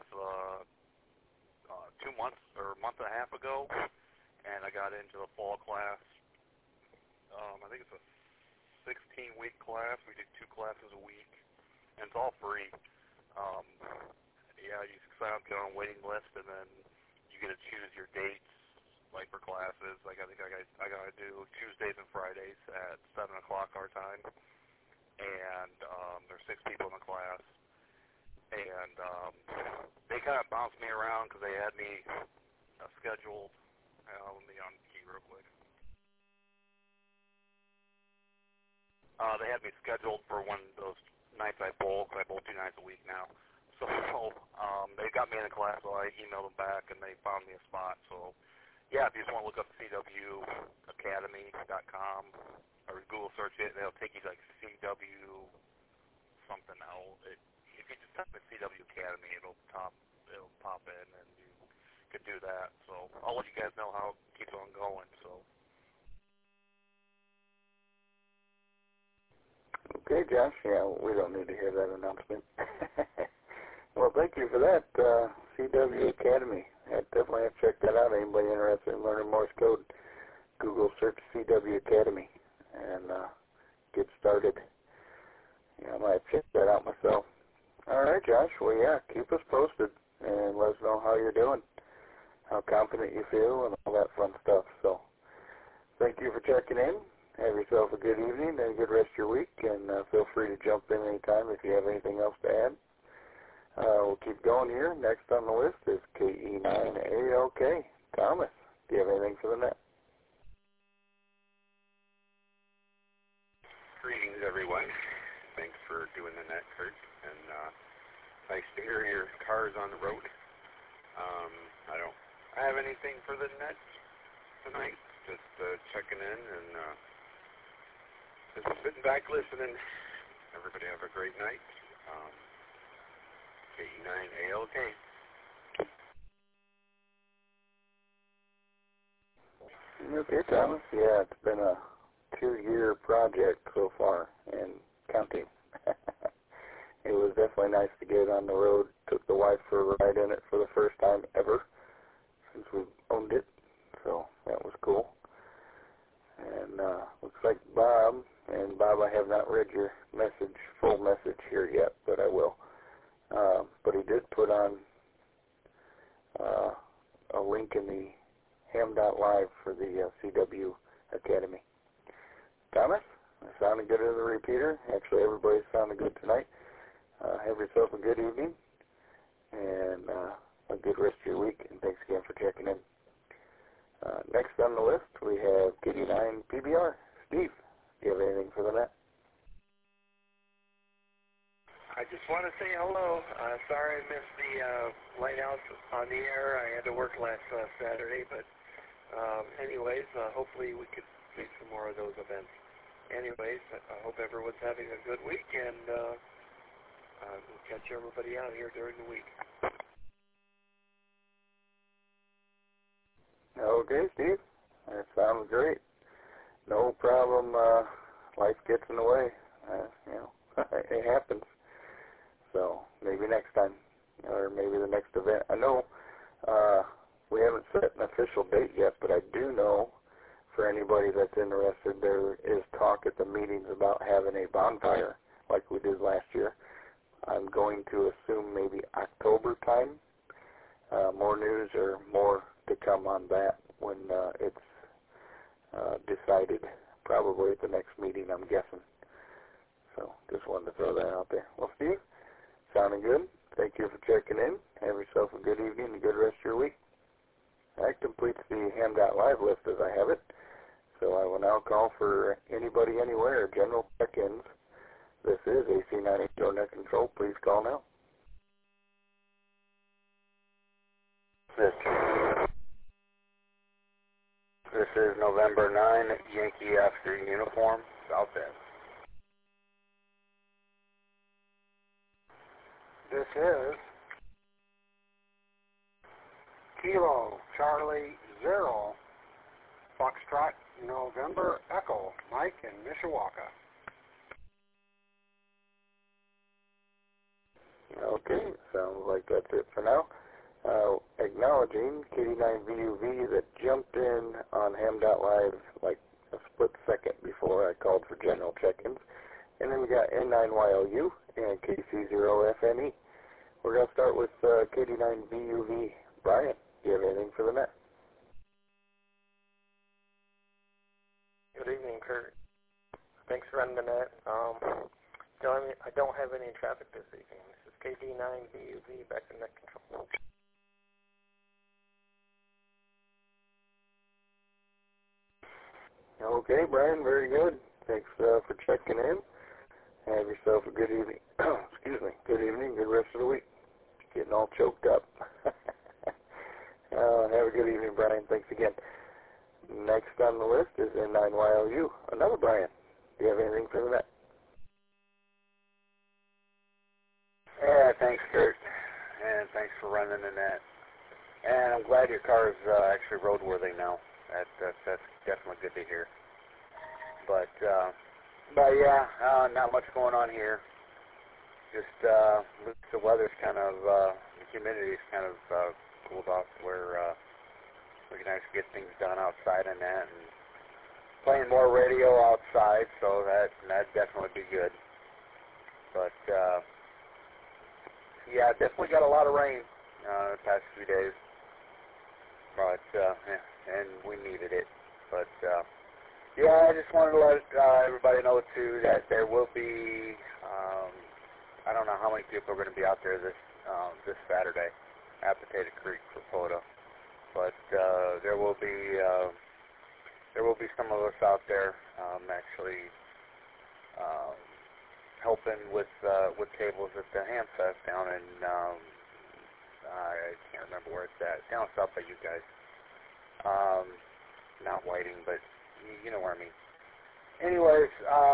2 months or a month and a half ago, and I got into the fall class. I think it's a 16-week class. We do 2 classes a week, and it's all free. Yeah, you sign up, get on a waiting list, and then you get to choose your dates, like for classes. Like I think I got to do Tuesdays and Fridays at 7 o'clock our time, and there's 6 people in the class. And they kind of bounced me around because they had me scheduled. Let me unkey real quick. They had me scheduled for one of those nights I bowl, because I bowl 2 nights a week now. So they got me in the class, so I emailed them back, and they found me a spot. So, yeah, if you just want to look up CWAcademy.com or Google search it, they'll take you to like CW something else. If you just type in CW Academy, it'll pop in, and you could do that. So I'll let you guys know how it keeps on going. So. Okay, Josh. Yeah, we don't need to hear that announcement. Well, thank you for that, CW Academy. I definitely have to check that out. Anybody interested in learning Morse code, Google search CW Academy and get started. Yeah, I might check that out myself. All right, Josh. Well, yeah, keep us posted and let us know how you're doing, how confident you feel, and all that fun stuff. So thank you for checking in. Have yourself a good evening and a good rest of your week, and feel free to jump in anytime if you have anything else to add. We'll keep going here. Next on the list is KE9ALK. Thomas, do you have anything for the net? Greetings, everyone. Thanks for doing the net, Kurt. And nice to hear your cars on the road. I don't have anything for the net tonight. Just checking in and just sitting back listening. Everybody have a great night. KE9ALK. Okay, Thomas. Yeah, it's been a 2-year project so far and counting. It was definitely nice to get on the road. Took the wife for a ride in it for the first time ever since we owned it, so that was cool. And looks like Bob, I have not read your full message here yet, but I will. But he did put on a link in the ham.live for the CW Academy. Thomas, I sounded good as a repeater. Actually, everybody sounded good tonight. Have yourself a good evening and a good rest of your week, and thanks again for checking in. Next on the list, we have KD9PBR. Steve, do you have anything for the net? I just want to say hello. Sorry I missed the Lighthouse on the air. I had to work last Saturday, but anyways, hopefully we could make some more of those events. Anyways, I hope everyone's having a good week, and we'll catch everybody out here during the week. Okay, Steve. That sounds great. No problem. Life gets in the way. It happens. So maybe next time, or maybe the next event. I know we haven't set an official date yet, but I do know for anybody that's interested, there is talk at the meetings about having a bonfire like we did last year. I'm going to assume maybe October time. More news or more to come on that when it's decided probably at the next meeting, I'm guessing. So just wanted to throw that out there. Well, Steve, sounding good. Thank you for checking in. Have yourself a good evening and a good rest of your week. That completes the Ham.Live list as I have it. So I will now call for anybody, anywhere, general check-ins. This is AC90 Net Control. Please call now. This is November 9, Yankee Oscar uniform, South End. This is Kilo Charlie 0 Foxtrot November Echo Mike in Mishawaka. Okay, sounds like that's it for now. Acknowledging KD9VUV that jumped in on Ham.Live like a split second before I called for general check-ins. And then we got N9YLU and KC0FNE. We're going to start with KD9VUV. Brian, do you have anything for the net? Good evening, Kurt. Thanks for running the net. I don't have any traffic this evening. This is KD9VUV back in net control. Okay, Brian, very good. Thanks for checking in. Have yourself a good evening. Excuse me. Good evening, good rest of the week. Getting all choked up. Have a good evening, Brian. Thanks again. Next on the list is N9YLU. Another Brian. Do you have anything for the net? Yeah, thanks, Kurt. And thanks for running the net. And I'm glad your car is actually roadworthy now. That's definitely good to hear. But yeah, not much going on here. Just the weather's kind of, the humidity's kind of cooled off where we can actually get things done outside and that, and playing more radio outside, so that'd definitely be good. But yeah, definitely got a lot of rain the past few days. But yeah, and we needed it. But yeah, I just wanted to let everybody know too that there will be. I don't know how many people are going to be out there this Saturday at Potato Creek for photo, but there will be some of us out there actually helping with tables at the Ham Fest down in I can't remember where it's at, down south by you guys. Not Whiting, but you know where I mean. Anyways,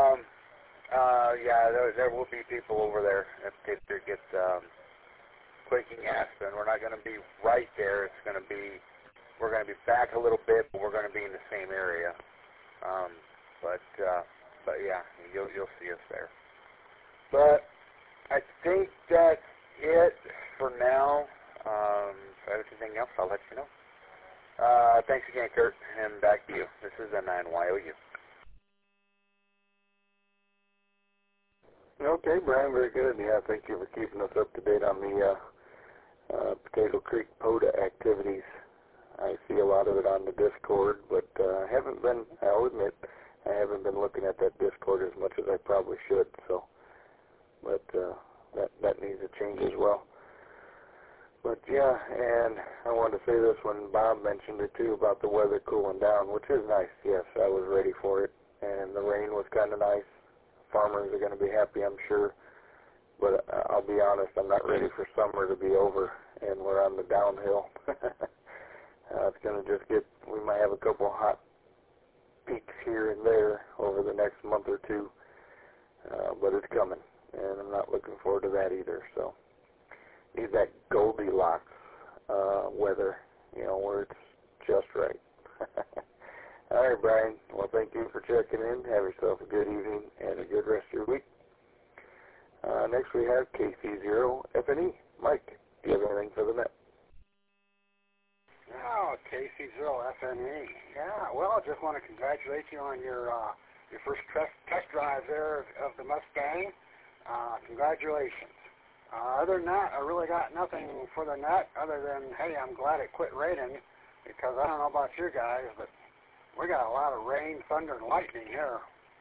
yeah, there will be people over there if they get Quaking Aspen. We're not going to be right there. We're going to be back a little bit, but we're going to be in the same area. But yeah, you'll see us there. But I think that's it for now. If I have anything else, I'll let you know. Thanks again, Kurt, and back to you. This is N9YLU. Okay, Brian, very good. Yeah, thank you for keeping us up to date on the Potato Creek POTA activities. I see a lot of it on the Discord, but I'll admit, I haven't been looking at that Discord as much as I probably should, so, but that needs to change as well. But yeah, and I wanted to say this when Bob mentioned it too about the weather cooling down, which is nice. Yes, I was ready for it, and the rain was kind of nice. Farmers are going to be happy, I'm sure. But I'll be honest, I'm not ready for summer to be over, and we're on the downhill. It's going to just we might have a couple hot peaks here and there over the next month or two, but it's coming, and I'm not looking forward to that either. So need that Goldilocks weather, where it's just right. All right, Brian. Well, thank you for checking in. Have yourself a good evening and a good rest of your week. Next we have KC0FNE. Mike, do you have anything for the net? Oh, KC0FNE. Yeah, well, I just want to congratulate you on your first test drive there of the Mustang. Congratulations. Other than that, I really got nothing for the net other than, hey, I'm glad it quit raining, because I don't know about you guys, but We got a lot of rain, thunder, and lightning here.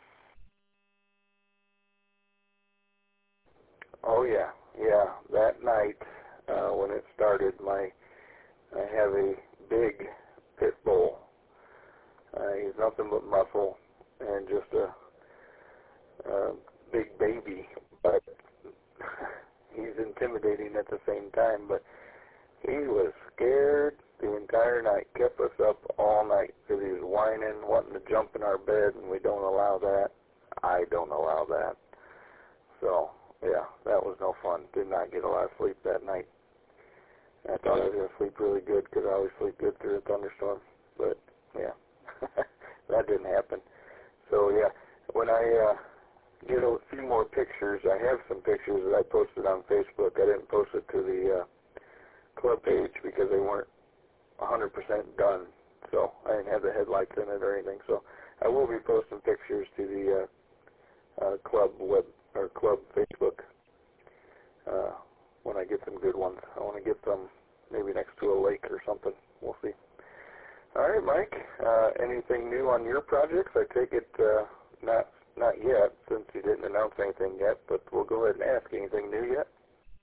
Oh yeah, yeah. That night when it started, I have a big pit bull. He's nothing but muscle and just a big baby, but he's intimidating at the same time. But he was scared the entire night, kept us up all night because he was whining, wanting to jump in our bed, and we don't allow that. I don't allow that. So, yeah, that was no fun. Did not get a lot of sleep that night. I thought I was going to sleep really good because I always sleep good through a thunderstorm. But, yeah, that didn't happen. So, yeah, when I get a few more pictures, I have some pictures that I posted on Facebook. I didn't post it to the club page because they weren't 100% done. So, I didn't have the headlights in it or anything. So, I will be posting pictures to the club web or club Facebook when I get some good ones. I want to get some maybe next to a lake or something. We'll see. All right, Mike. Anything new on your projects? I take it not yet, since you didn't announce anything yet. But we'll go ahead and ask. Anything new yet?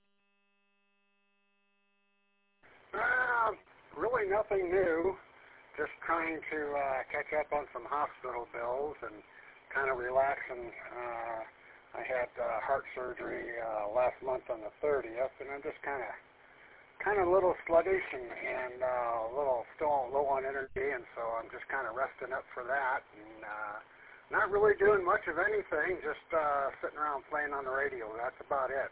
Really nothing new. Just trying to catch up on some hospital bills and kind of relaxing. I had heart surgery last month on the 30th, and I'm just kind of a little sluggish and a little still low on energy, and so I'm just kind of resting up for that, and not really doing much of anything, just sitting around playing on the radio. That's about it.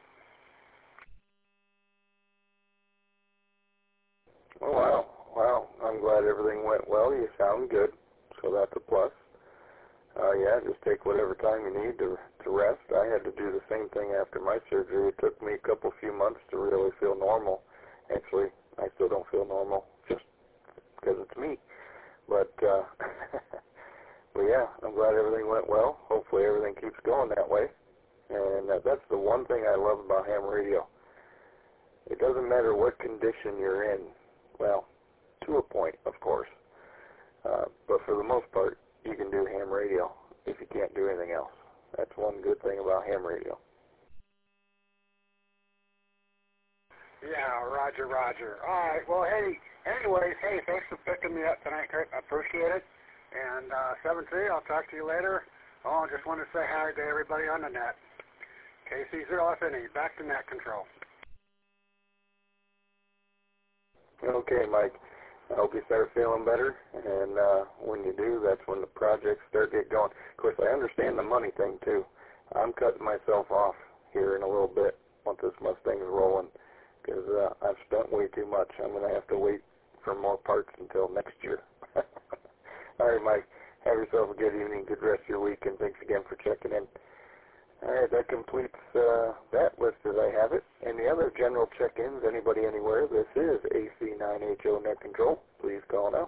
Oh, wow. Well, I'm glad everything went well. You sound good, so that's a plus. Yeah, just take whatever time you need to rest. I had to do the same thing after my surgery. It took me a few months to really feel normal. Actually, I still don't feel normal, just because it's me. But, but yeah, I'm glad everything went well. Hopefully everything keeps going that way. And that's the one thing I love about ham radio. It doesn't matter what condition you're in. Well, to a point, of course. But for the most part, you can do ham radio if you can't do anything else. That's one good thing about ham radio. Yeah, roger. All right, well, anyways, thanks for picking me up tonight, Kurt. I appreciate it. And 7-3, I'll talk to you later. Oh, I just want to say hi to everybody on the net. KC0FNE, back to net control. Okay, Mike. I hope you start feeling better, and when you do, that's when the projects start to get going. Of course, I understand the money thing, too. I'm cutting myself off here in a little bit once this Mustang's rolling, because I've spent way too much. I'm going to have to wait for more parts until next year. All right, Mike. Have yourself a good evening, good rest of your week, and thanks again for checking in. All right, that completes that list as I have it. Any other general check-ins, anybody anywhere, this is AC9HO Net Control. Please call now.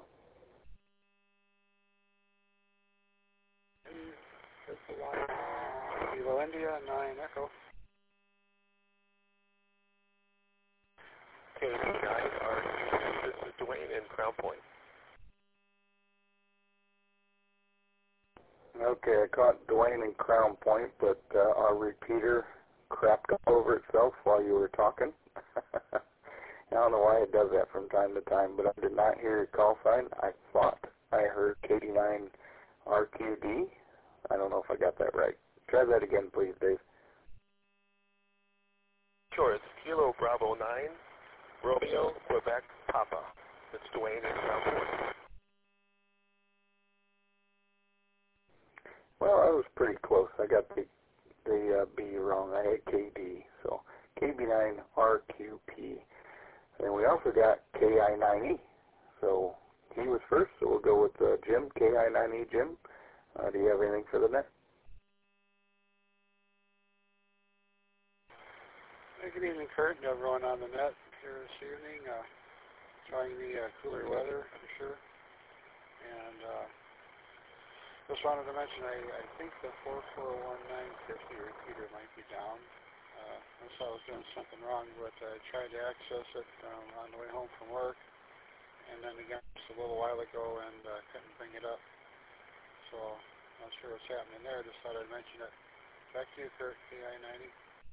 Kilo India, 9 Echo. KC9RQP, this is Dwayne in Crown Point. Okay, I caught Dwayne in Crown Point, but our repeater crapped all over itself while you were talking. I don't know why it does that from time to time, but I did not hear your call sign. I thought I heard KD9RQD. I don't know if I got that right. Try that again, please, Dave. Sure, it's Kilo Bravo 9, Romeo, Quebec, Papa. It's Dwayne in Crown Point. Well, I was pretty close. I got the B wrong. I had KD, so KB9RQP. And we also got KI9E. So he was first, so we'll go with Jim, KI9E Jim. Do you have anything for the net? Good evening, Kurt, and everyone on the net here this evening. Trying the cooler weather, for sure. And just wanted to mention, I think the 441950 repeater might be down. I thought I was doing something wrong, but I tried to access it on the way home from work, and then again just a little while ago, and couldn't bring it up. so not sure what's happening there. Just thought I'd mention it. Back to you, Kurt, KI-90.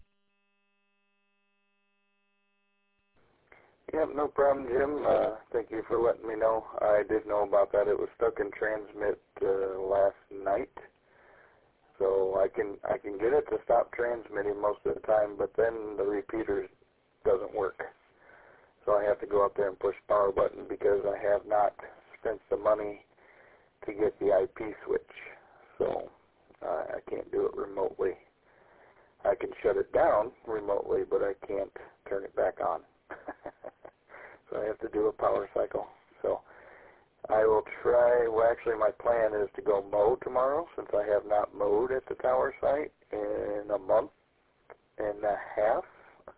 Yep, no problem, Jim. Thank you for letting me know. I did know about that. It was stuck in transmit last night, so I can get it to stop transmitting most of the time, but then the repeater doesn't work. So I have to go up there and push the power button because I have not spent the money to get the IP switch. So I can't do it remotely. I can shut it down remotely, but I can't turn it back on. So I have to do a power cycle. So I will try, well actually my plan is to go mow tomorrow since I have not mowed at the tower site in a month and a half.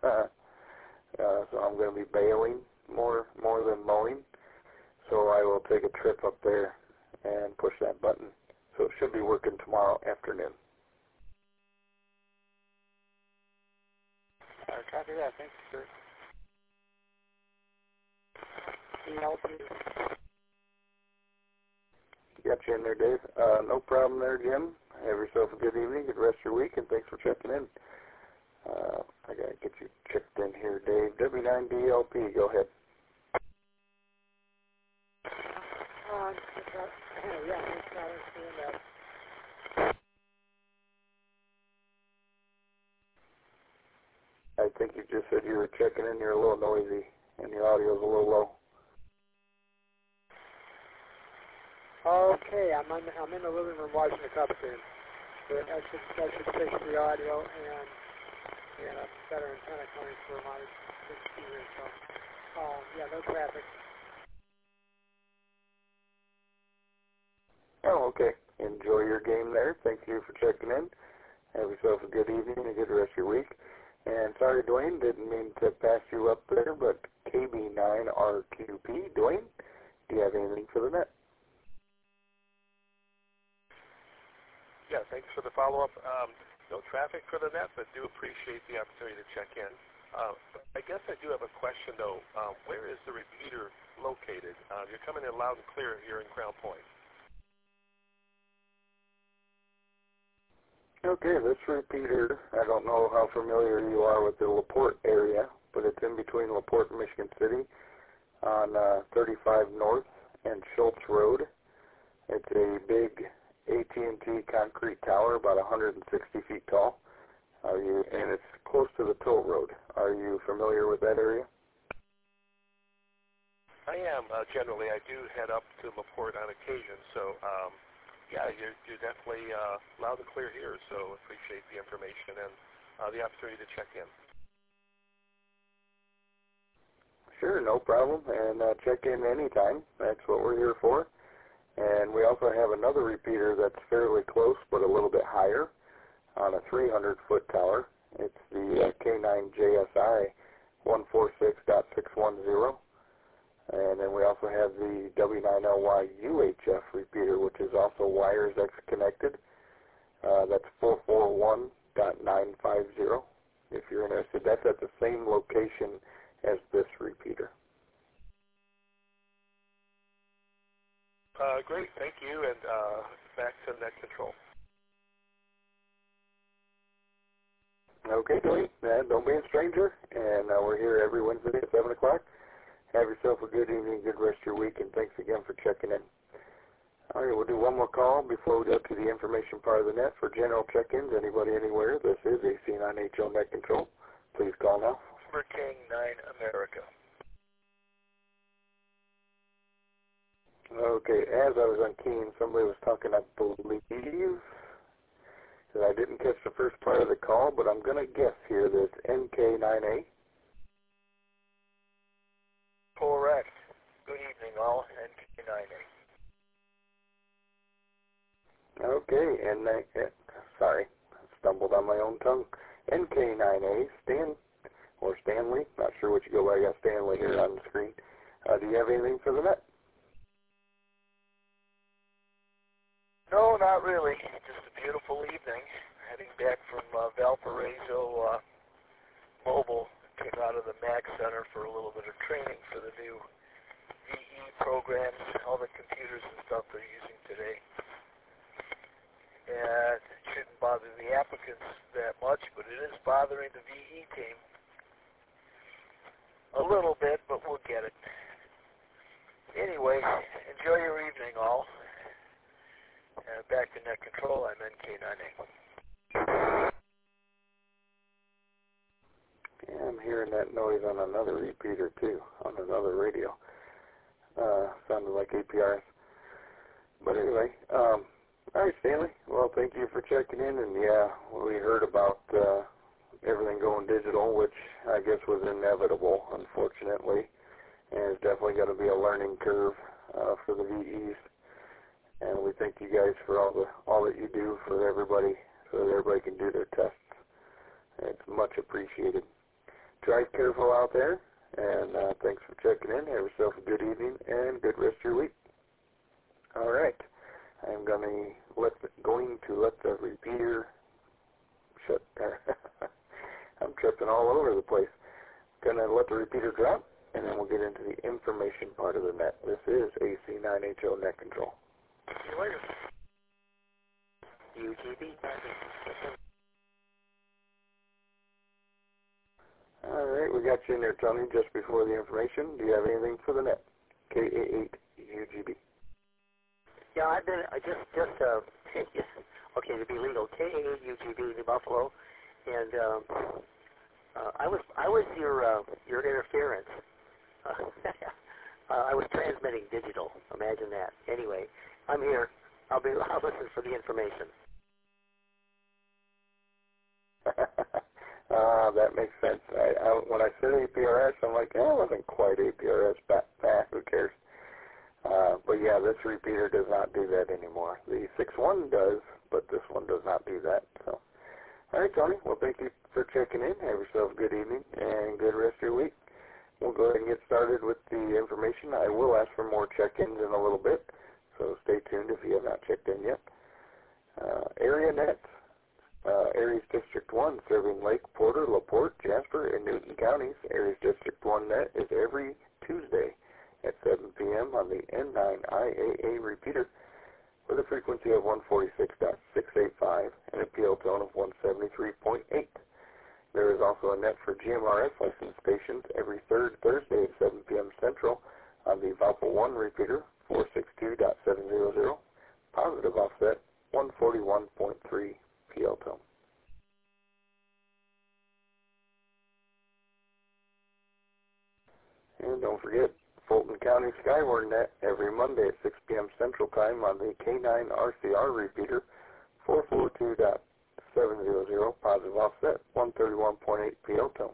So I'm going to be baling more than mowing. So I will take a trip up there and push that button. So it should be working tomorrow afternoon. Copy that. Thanks, sir. Got you in there, Dave. No problem there, Jim. Have yourself a good evening, good rest of your week, and thanks for checking in. I got to get you checked in here, Dave. W9DLP, go ahead. I think you just said you were checking in. You're a little noisy, and your audio's a little low. Okay, I'm in the living room watching the Cubs game. That should fix the audio and a better antenna coming for my TV. So, yeah, no traffic. Oh, okay. Enjoy your game there. Thank you for checking in. Have yourself a good evening and a good rest of your week. And sorry, Dwayne, didn't mean to pass you up there, but KB9RQP, Dwayne, do you have anything for the net? Yeah, thanks for the follow-up. No traffic for the net, but do appreciate the opportunity to check in. I guess I do have a question, though. Where is the repeater located? You're coming in loud and clear here in Crown Point. Okay, this repeater, I don't know how familiar you are with the LaPorte area, but it's in between LaPorte and Michigan City on 35 North and Schultz Road. It's a big AT&T concrete tower, about 160 feet tall. And it's close to the toll road. Are you familiar with that area? I am, generally. I do head up to LaPorte on occasion, so yeah, you're definitely loud and clear here, so appreciate the information and the opportunity to check in. Sure, no problem, and check in anytime. That's what we're here for. And we also have another repeater that's fairly close, but a little bit higher, on a 300-foot tower. It's the K9JSI 146.610. And then we also have the W9LY UHF repeater, which is also wires X connected. That's 441.950. If you're interested, that's at the same location as this repeater. Great, thank you, and back to net control. Okay, Dwayne, don't be a stranger, and we're here every Wednesday at 7 o'clock. Have yourself a good evening, good rest of your week, and thanks again for checking in. All right, we'll do one more call before we go to the information part of the net for general check-ins. Anybody, anywhere, this is AC9HO Net Control. Please call now. For King 9 America. Okay, as I was on Keene, somebody was talking, I believe, that I didn't catch the first part of the call, but I'm going to guess here that it's NK9A. Correct. Good evening, all. NK9A. Okay, sorry, I stumbled on my own tongue. NK9A, Stanley, not sure what you go by, I got Stanley here on the screen. Do you have anything for the net? No, not really. Just a beautiful evening. Heading back from Valparaiso Mobile. Came out of the MAC Center for a little bit of training for the new VE programs, all the computers and stuff they're using today. and it shouldn't bother the applicants that much, but it is bothering the VE team a little bit, but we'll get it. Anyway, enjoy your evening, all. Back to Net Control, I'm NK9A. Yeah, I'm hearing that noise on another repeater, too, on another radio. Sounded like APRS. But anyway, all right, Stanley. Well, thank you for checking in. And, yeah, we heard about everything going digital, which I guess was inevitable, unfortunately. And it's definitely going to be a learning curve for the VEs. And we thank you guys for all that you do for everybody, so that everybody can do their tests. It's much appreciated. Drive careful out there, and thanks for checking in. Have yourself a good evening and good rest of your week. All right, I'm going to let the repeater shut. I'm tripping all over the place. Going to let the repeater drop, and then we'll get into the information part of the net. This is AC9HO Net Control. See you later. UGB. All right, we got you in there, Tony, just before the information. Do you have anything for the net? KA8UGB. Yeah, I just okay, to be legal, KA8UGB, New Buffalo, and I was your interference. I was transmitting digital. Imagine that. Anyway, I'm here. I'll listen for the information. That makes sense. When I said APRS, I'm like, it wasn't quite APRS, but who cares? But yeah, this repeater does not do that anymore. The 6.1 does, but this one does not do that. So, all right, Tony. Well, thank you for checking in. Have yourself a good evening and good rest of your week. We'll go ahead and get started with the information. I will ask for more check-ins in a little bit, so stay tuned if you have not checked in yet. Area Net. Aries District 1 serving Lake, Porter, LaPorte, Jasper, and Newton counties. Aries District 1 net is every Tuesday at 7 p.m. on the N9IAA repeater with a frequency of 146.685 and a PL tone of 173.8. There is also a net for GMRS licensed stations every third Thursday at 7 p.m. Central on the Valpo 1 repeater 462.700, positive offset 141.3 PL tone. And don't forget, Fulton County Skyward Net every Monday at 6 p.m. Central Time on the K9 RCR repeater 442.700, positive offset 131.8 PL tone.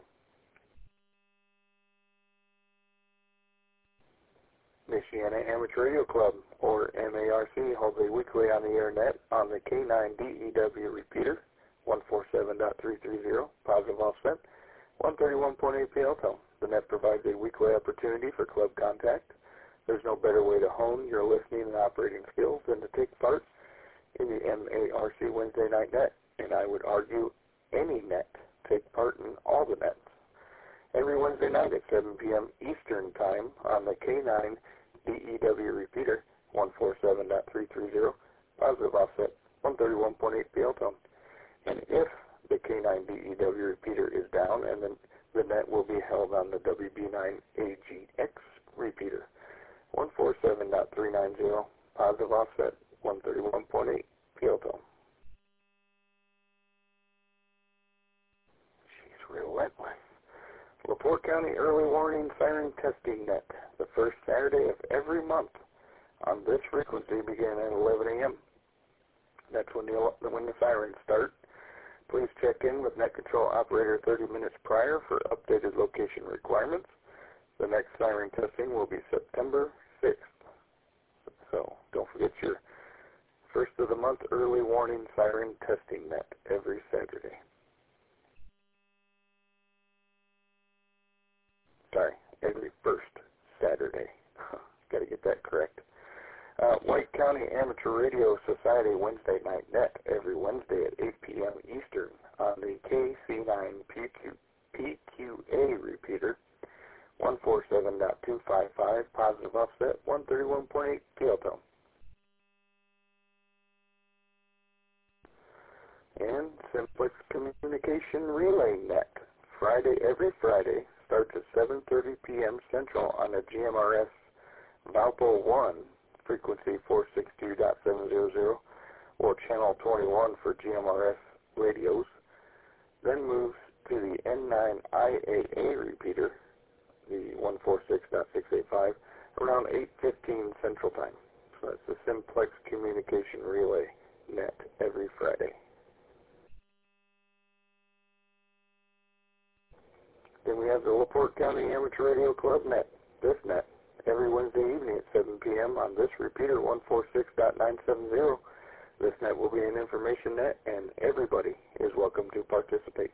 Michiana Amateur Radio Club, or MARC, holds a weekly on-the-air net on the K9 DEW repeater, 147.330, positive offset, 131.8 PL tone. The net provides a weekly opportunity for club contact. There's no better way to hone your listening and operating skills than to take part in the MARC Wednesday night net, and I would argue any net. Take part in all the nets. Every Wednesday night at 7 p.m. Eastern Time on the K9 DEW repeater, 147.330, positive offset, 131.8 PL tone. And if the K9 DEW repeater is down, and then the net will be held on the WB9AGX repeater, 147.390, positive offset, 131.8 PL tone. She's relentless. LaPorte County Early Warning Siren Testing Net, the first Saturday of every month on this frequency beginning at 11 a.m. That's when the sirens start. Please check in with Net Control Operator 30 minutes prior for updated location requirements. The next siren testing will be September 6th. So don't forget your first of the month early warning siren testing net every Saturday. Sorry, every first Saturday. Got to get that correct. White County Amateur Radio Society Wednesday Night Net every Wednesday at 8 p.m. Eastern on the KC9PQA repeater, 147.255, positive offset, 131.8 PL tone. And Simplex Communication Relay Net. Every Friday, starts at 7:30 p.m. Central on the GMRS Valpo 1, frequency 462.700, or channel 21 for GMRS radios. Then moves to the N9IAA repeater, the 146.685, around 8:15 Central Time. So that's the Simplex Communication Relay Net every Friday. Then we have the LaPorte County Amateur Radio Club Net, this net, every Wednesday evening at 7 p.m. on this repeater, 146.970. This net will be an information net, and everybody is welcome to participate.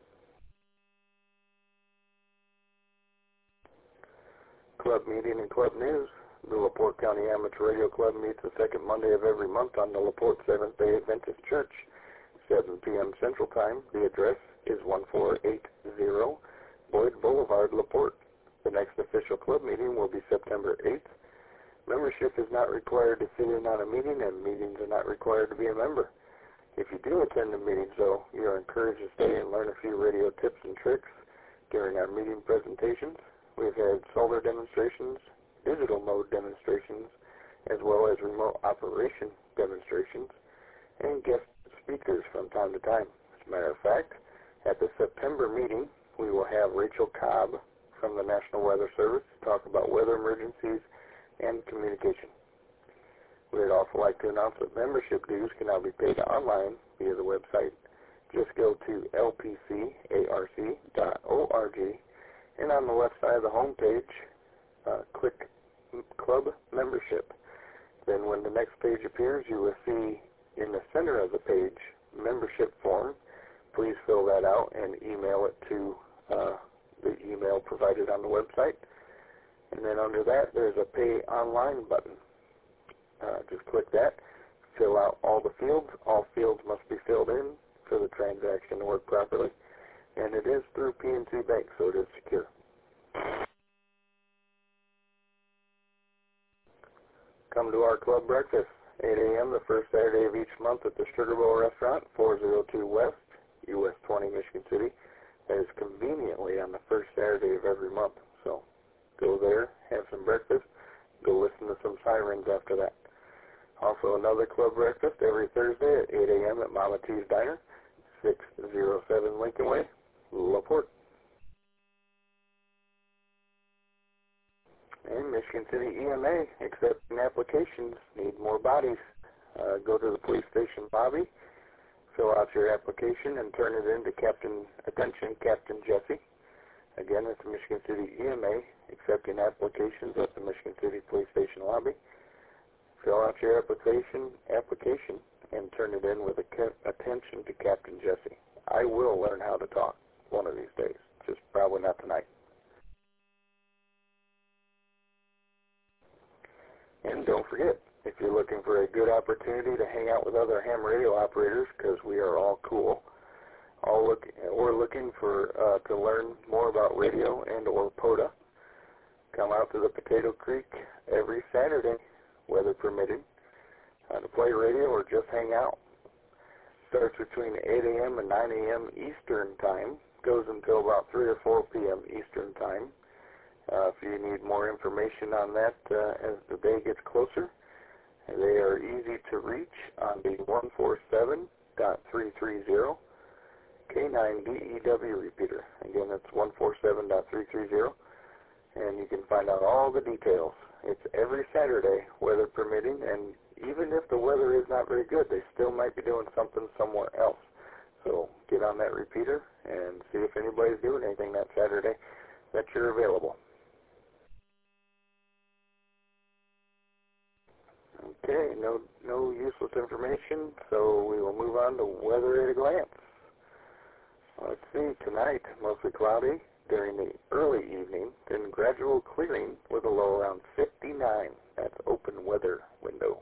Club meeting and club news. The LaPorte County Amateur Radio Club meets the second Monday of every month on the LaPorte Seventh-day Adventist Church, 7 p.m. Central Time. The address is 1480 Boyd Boulevard, LaPorte. The next official club meeting will be September 8th. Membership is not required to sit in on a meeting, and meetings are not required to be a member. If you do attend the meetings, though, you are encouraged to stay and learn a few radio tips and tricks during our meeting presentations. We've had solar demonstrations, digital mode demonstrations, as well as remote operation demonstrations, and guest speakers from time to time. As a matter of fact, at the September meeting, we will have Rachel Cobb from the National Weather Service to talk about weather emergencies and communication. We would also like to announce that membership dues can now be paid online via the website. Just go to lpcarc.org, and on the left side of the home page, click Club Membership. Then when the next page appears, you will see in the center of the page, membership form. Please fill that out and email it to the email provided on the website. And then under that, there's a Pay Online button. Just click that, fill out all the fields. All fields must be filled in for the transaction to work properly. And it is through PNC Bank, so it is secure. Come to our club breakfast, 8 a.m. the first Saturday of each month at the Sugar Bowl Restaurant, 402 West, US 20, Michigan City. That is conveniently on the first Saturday of every month. So go there, have some breakfast, go listen to some sirens after that. Also another club breakfast every Thursday at 8 a.m. at Mama T's Diner, 607 Lincoln Way, LaPorte. And Michigan City EMA accepting applications, need more bodies. Go to the police station lobby, fill out your application, and turn it in to Captain Jesse. Again, it's Michigan City EMA accepting applications at the Michigan City Police Station lobby. Fill out your application, and turn it in with attention to Captain Jesse. I will learn how to talk one of these days, just probably not tonight. And don't forget, if you're looking for a good opportunity to hang out with other ham radio operators, because we are all cool, we're looking for to learn more about radio and or POTA, come out to the Potato Creek every Saturday, weather permitting, to play radio or just hang out. Starts between 8 a.m. and 9 a.m. Eastern Time, goes until about 3 or 4 p.m. Eastern Time. If you need more information on that as the day gets closer, they are easy to reach on the 147.330 K9DEW repeater. Again, that's 147.330, and you can find out all the details. It's every Saturday, weather permitting, and even if the weather is not very good, they still might be doing something somewhere else. So get on that repeater and see if anybody's doing anything that Saturday that you're available. Okay, no useless information, so we will move on to weather at a glance. Let's see, tonight, mostly cloudy during the early evening, then gradual clearing with a low around 59. That's open weather window.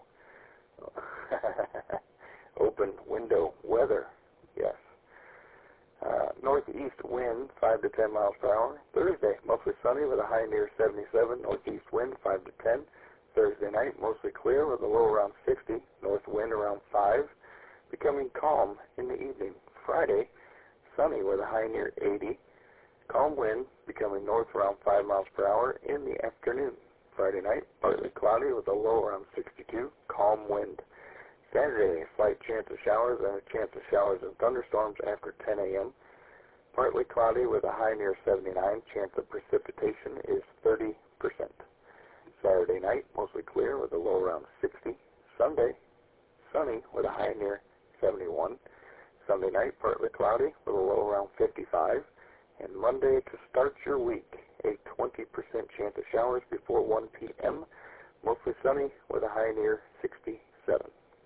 Open window weather, yes. Northeast wind, 5 to 10 miles per hour. Thursday, mostly sunny with a high near 77. Northeast wind, 5 to 10. Thursday night, mostly clear with a low around 60. North wind around 5. becoming calm in the evening. Friday, sunny with a high near 80. Calm wind becoming north around 5 miles per hour in the afternoon. Friday night, partly cloudy with a low around 62. Calm wind. Saturday, slight chance of showers and a chance of showers and thunderstorms after 10 a.m. Partly cloudy with a high near 79. Chance of precipitation is 30%. Saturday night, mostly clear with a low around 60. Sunday, sunny with a high near 71. Sunday night, partly cloudy with a low around 55. And Monday, to start your week, a 20% chance of showers before 1 p.m. Mostly sunny with a high near 67.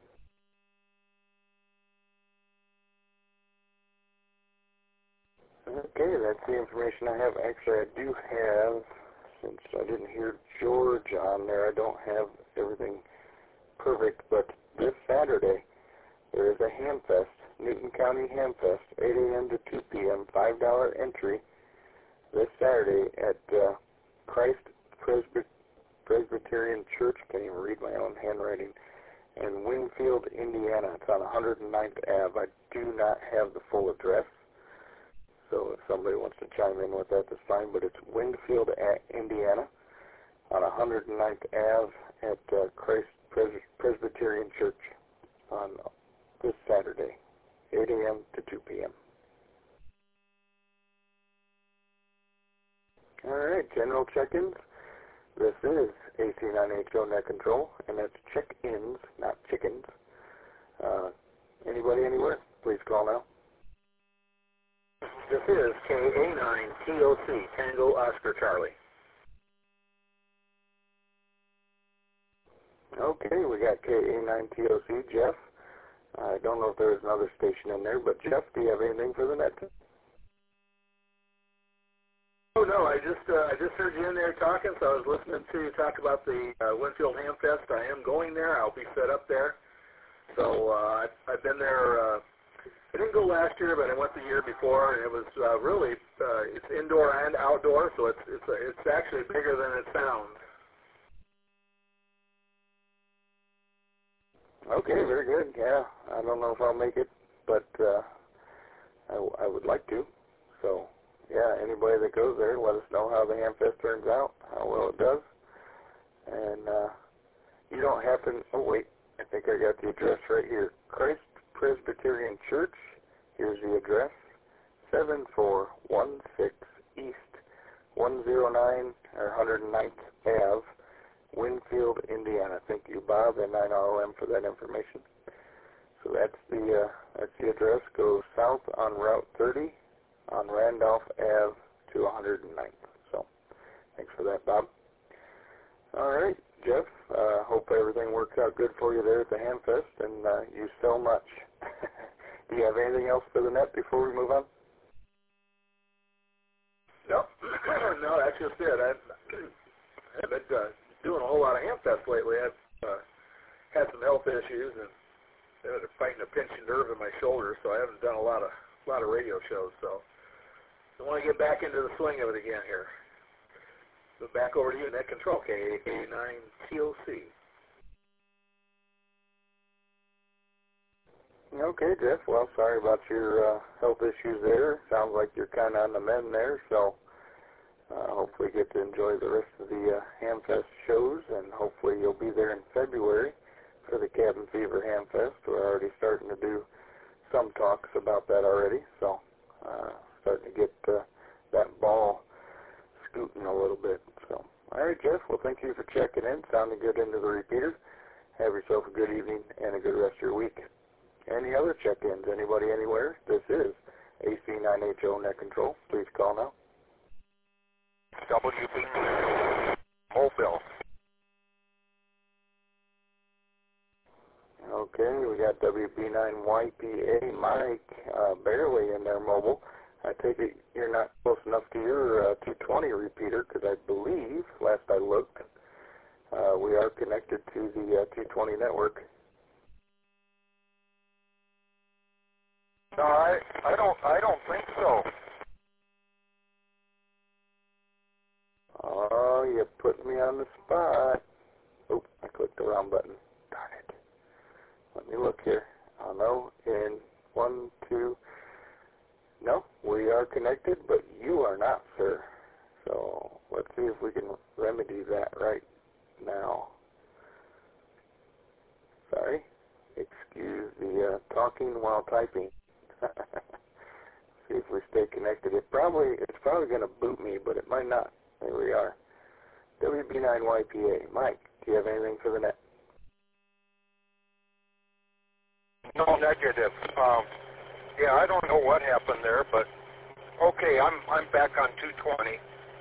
Okay, that's the information I have. Actually, I do have, since I didn't hear George on there, I don't have everything perfect, but this Saturday there is a Hamfest, Newton County Hamfest, 8 a.m. to 2 p.m., $5 entry this Saturday at Christ Presbyterian Church. Can't even read my own handwriting. In Winfield, Indiana. It's on 109th Ave. I do not have the full address, so if somebody wants to chime in with that, that's fine. But it's Winfield, Indiana, on 109th Ave at Christ Presbyterian Church on this Saturday, 8 a.m. to 2 p.m. All right, general check-ins. This is AC9HO Net Control, and that's check-ins, not chickens. Anybody anywhere? Please call now. This is KA9TOC, Tango Oscar Charlie. Okay, we got KA9TOC, Jeff. I don't know if there's another station in there, but Jeff, do you have anything for the net? Oh no, I just heard you in there talking, so I was listening to you talk about the Winfield Hamfest. I am going there. I'll be set up there. So I've been there. I didn't go last year, but I went the year before, and it was really it's indoor and outdoor, so it's actually bigger than it sounds. Okay, very good. Yeah, I don't know if I'll make it, but I would like to. So, yeah, anybody that goes there, let us know how the Hamfest turns out, how well it does. And you don't happen, oh wait, I think I got the address right here. Christ Presbyterian Church, here's the address, 7416 East 109 or 109th Ave, Winfield, Indiana. Thank you, Bob and 9ROM for that information. So that's the address. Go south on Route 30 on Randolph Ave to 109th. So thanks for that, Bob. All right, Jeff. Hope everything works out good for you there at the Hamfest, and you sell much. Do you have anything else for the net before we move on? No, no, that's just it. I've been doing a whole lot of Hamfest lately. I've had some health issues and fighting a pinched nerve in my shoulder, so I haven't done a lot of radio shows. So I want to get back into the swing of it again here. So back over to you, Net Control, KA9TOC. Okay, Jeff. Well, sorry about your health issues there. Sounds like you're kind of on the mend there, so hopefully get to enjoy the rest of the Hamfest shows, and hopefully you'll be there in February for the Cabin Fever Hamfest. We're already starting to do some talks about that already, so starting to get that ball scooting a little bit. So, all right, Jeff. Well, thank you for checking in. Sounding good into the repeater. Have yourself a good evening and a good rest of your week. Any other check-ins? Anybody anywhere? This is AC9HO Net Control. Please call now. WB Mobile. Okay, we got WB9YPA Mike barely in there mobile. I take it you're not close enough to your 220 repeater, because I believe, last I looked, we are connected to the 220 network. No, I don't think so. Oh, you put me on the spot. Oh, I clicked the wrong button. Darn it. Let me look here. I'll know in 1, 2. No, we are connected, but you are not, sir. So let's see if we can remedy that right now. Sorry. Excuse the talking while typing. See if we stay connected. It's probably going to boot me, but it might not. There we are. WB9YPA. Mike, do you have anything for the net? No, negative. Yeah, I don't know what happened there, but okay, I'm back on 220.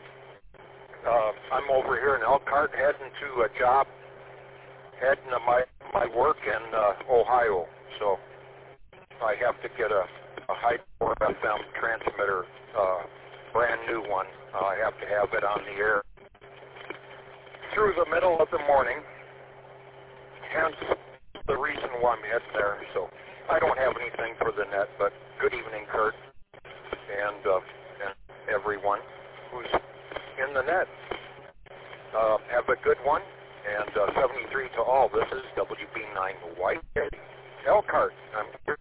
I'm over here in Elkhart heading to a job, heading to my work in Ohio. So I have to get a high power FM transmitter, brand new one. I have to have it on the air through the middle of the morning, hence the reason why I'm heading there. So I don't have anything for the net, but good evening, Kurt, and everyone who's in the net. Have a good one, and 73 to all. This is WB9 White Elkhart. I'm here.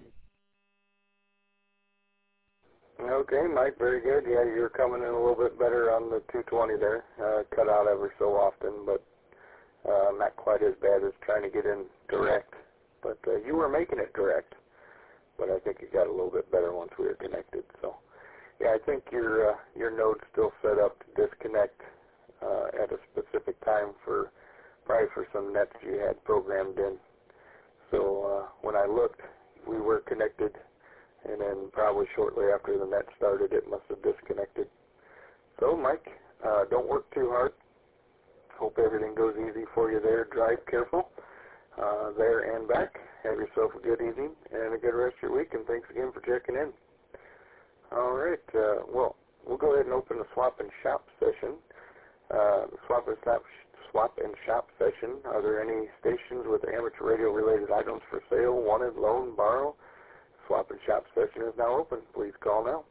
Okay, Mike, very good. Yeah, you're coming in a little bit better on the 220 there. Cut out every so often, but not quite as bad as trying to get in direct. But you were making it direct, but I think it got a little bit better once we were connected. So, yeah, I think your node's still set up to disconnect at a specific time probably for some nets you had programmed in. So when I looked, we were connected, and then probably shortly after the net started, it must have disconnected. So, Mike, don't work too hard. Hope everything goes easy for you there. Drive careful there and back. Have yourself a good evening and a good rest of your week, and thanks again for checking in. All right, well, we'll go ahead and open the Swap and Shop session. The Swap and Shop session. Are there any stations with amateur radio-related items for sale, wanted, loan, borrow? Swap and Shop session is now open. Please call now.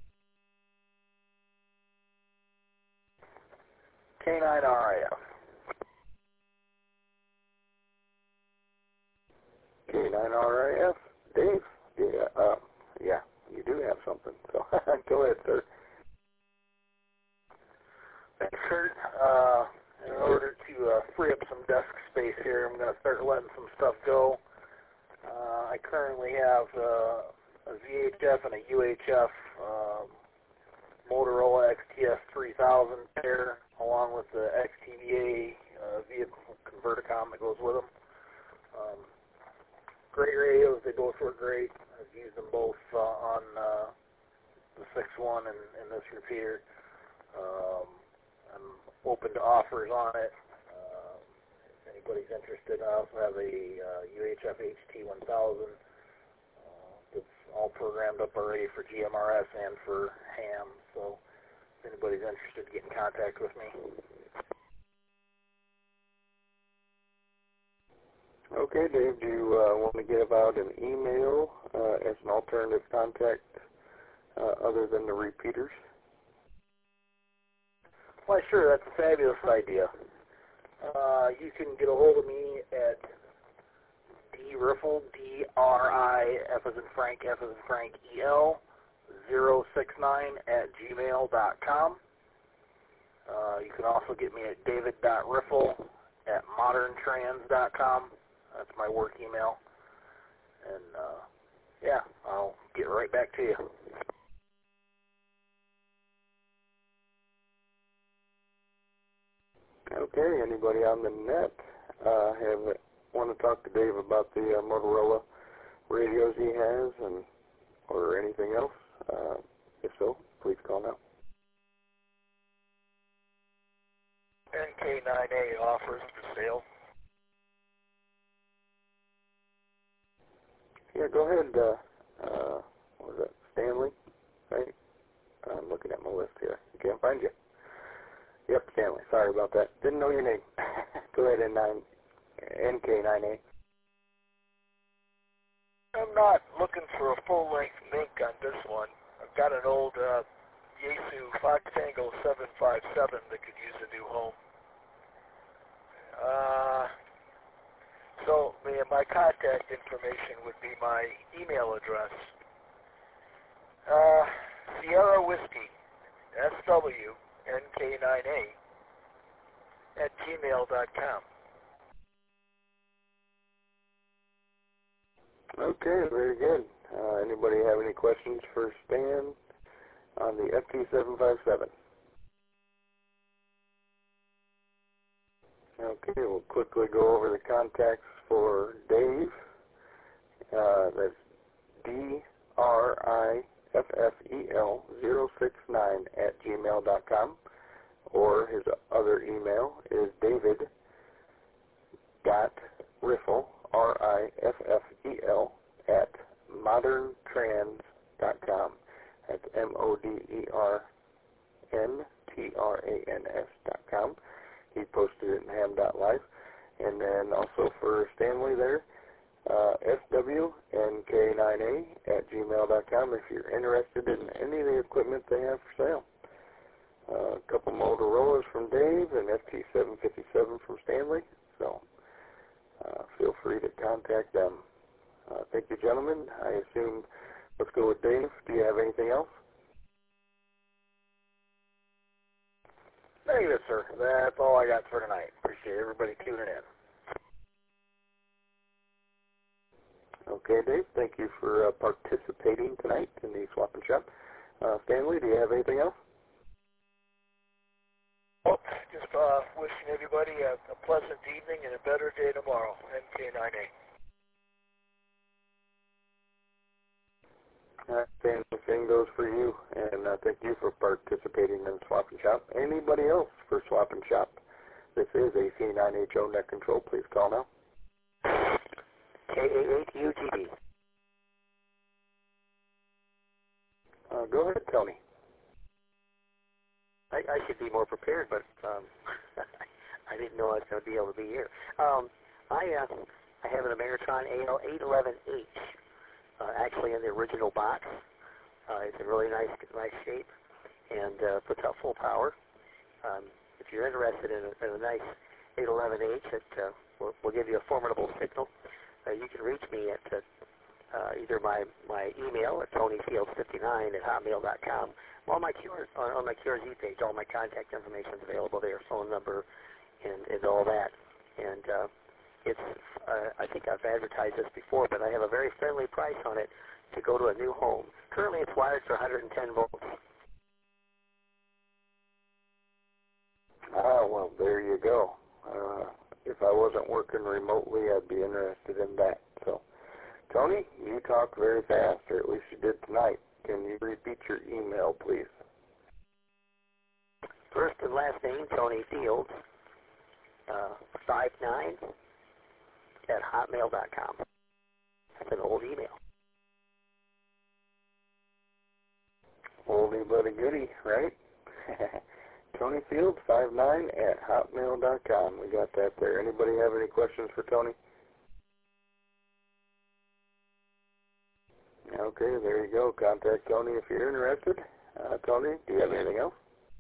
K9RIF. K9RIF. Dave? Yeah, you do have something. So go ahead, sir. Thanks, Kurt. In order to free up some desk space here, I'm going to start letting some stuff go. I currently have a VHF and a UHF Motorola XTS 3000 pair, along with the XTVA vehicle converticom that goes with them. Great radios, they both work great. I've used them both on the 6.1 and this repeater. I'm open to offers on it. If anybody's interested, I also have a UHF HT1000 that's all programmed up already for GMRS and for ham. So if anybody's interested, get in contact with me. Okay, Dave, do you want to give out an email as an alternative contact other than the repeaters? Why, sure, that's a fabulous idea. You can get a hold of me at driffle, D-R-I-F as in Frank, F as in Frank, E-L, 069@gmail.com. You can also get me at david.riffle@moderntrans.com. That's my work email. And, yeah, I'll get right back to you. Okay, anybody on the net want to talk to Dave about the Motorola radios he has or anything else? If so, please call now. NK9A offers for sale. Yeah, go ahead. What was that? Stanley, right? I'm looking at my list here. I can't find you. Yep, Stanley. Sorry about that. Didn't know your name. Go ahead, NK9A. I'm not looking for a full-length mink on this one. I've got an old Yaesu Fox Tango 757 that could use a new home. So my contact information would be my email address. Sierra Whiskey, SWNK9A @gmail.com. Okay, very good. Anybody have any questions for Stan on the FT757? Okay, we'll quickly go over the contacts for Dave. That's DRIFFEL069 @gmail.com, or his other email is david.riffel, RIFFEL, @moderntrans.com. That's MODERNTRANS.com. He posted it in ham.life. And then also for Stanley there, SWNK9A @gmail.com if you're interested in any of the equipment they have for sale. A couple Motorola's from Dave and FT757 from Stanley. So feel free to contact them. Thank you, gentlemen. I assume, let's go with Dave. Do you have anything else? Very good, sir. That's all I got for tonight. Appreciate everybody tuning in. Okay, Dave. Thank you for participating tonight in the Swap and Shop. Stanley, do you have anything else? Well, just wishing everybody a pleasant evening and a better day tomorrow. MK9A. Stan, the same goes for you, and thank you for participating in Swap and Shop. Anybody else for Swap and Shop? This is AC9HO Net Control. Please call now. KA8UGB. Go ahead, Tony. I should be more prepared, but I didn't know I was going to be able to be here. I have an Ameritron AL811H, actually in the original box. It's in really nice shape and puts out full power. If you're interested in a nice 811H, it will give you a formidable signal. You can reach me at either my email at tonyfields59@hotmail.com. On my QRZ page, all my contact information is available there, phone number, and all that. And it's I think I've advertised this before, but I have a very friendly price on it to go to a new home. Currently, it's wired for 110 volts. Well, there you go. If I wasn't working remotely, I'd be interested in that. So, Tony, you talk very fast, or at least you did tonight. Can you repeat your email, please? First and last name, Tony Fields, 59 @hotmail.com. That's an old email. Oldie but a goodie, right? Tony Fields, 59 @hotmail.com. We got that there. Anybody have any questions for Tony? Okay, there you go. Contact Tony if you're interested. Tony, do you have anything else?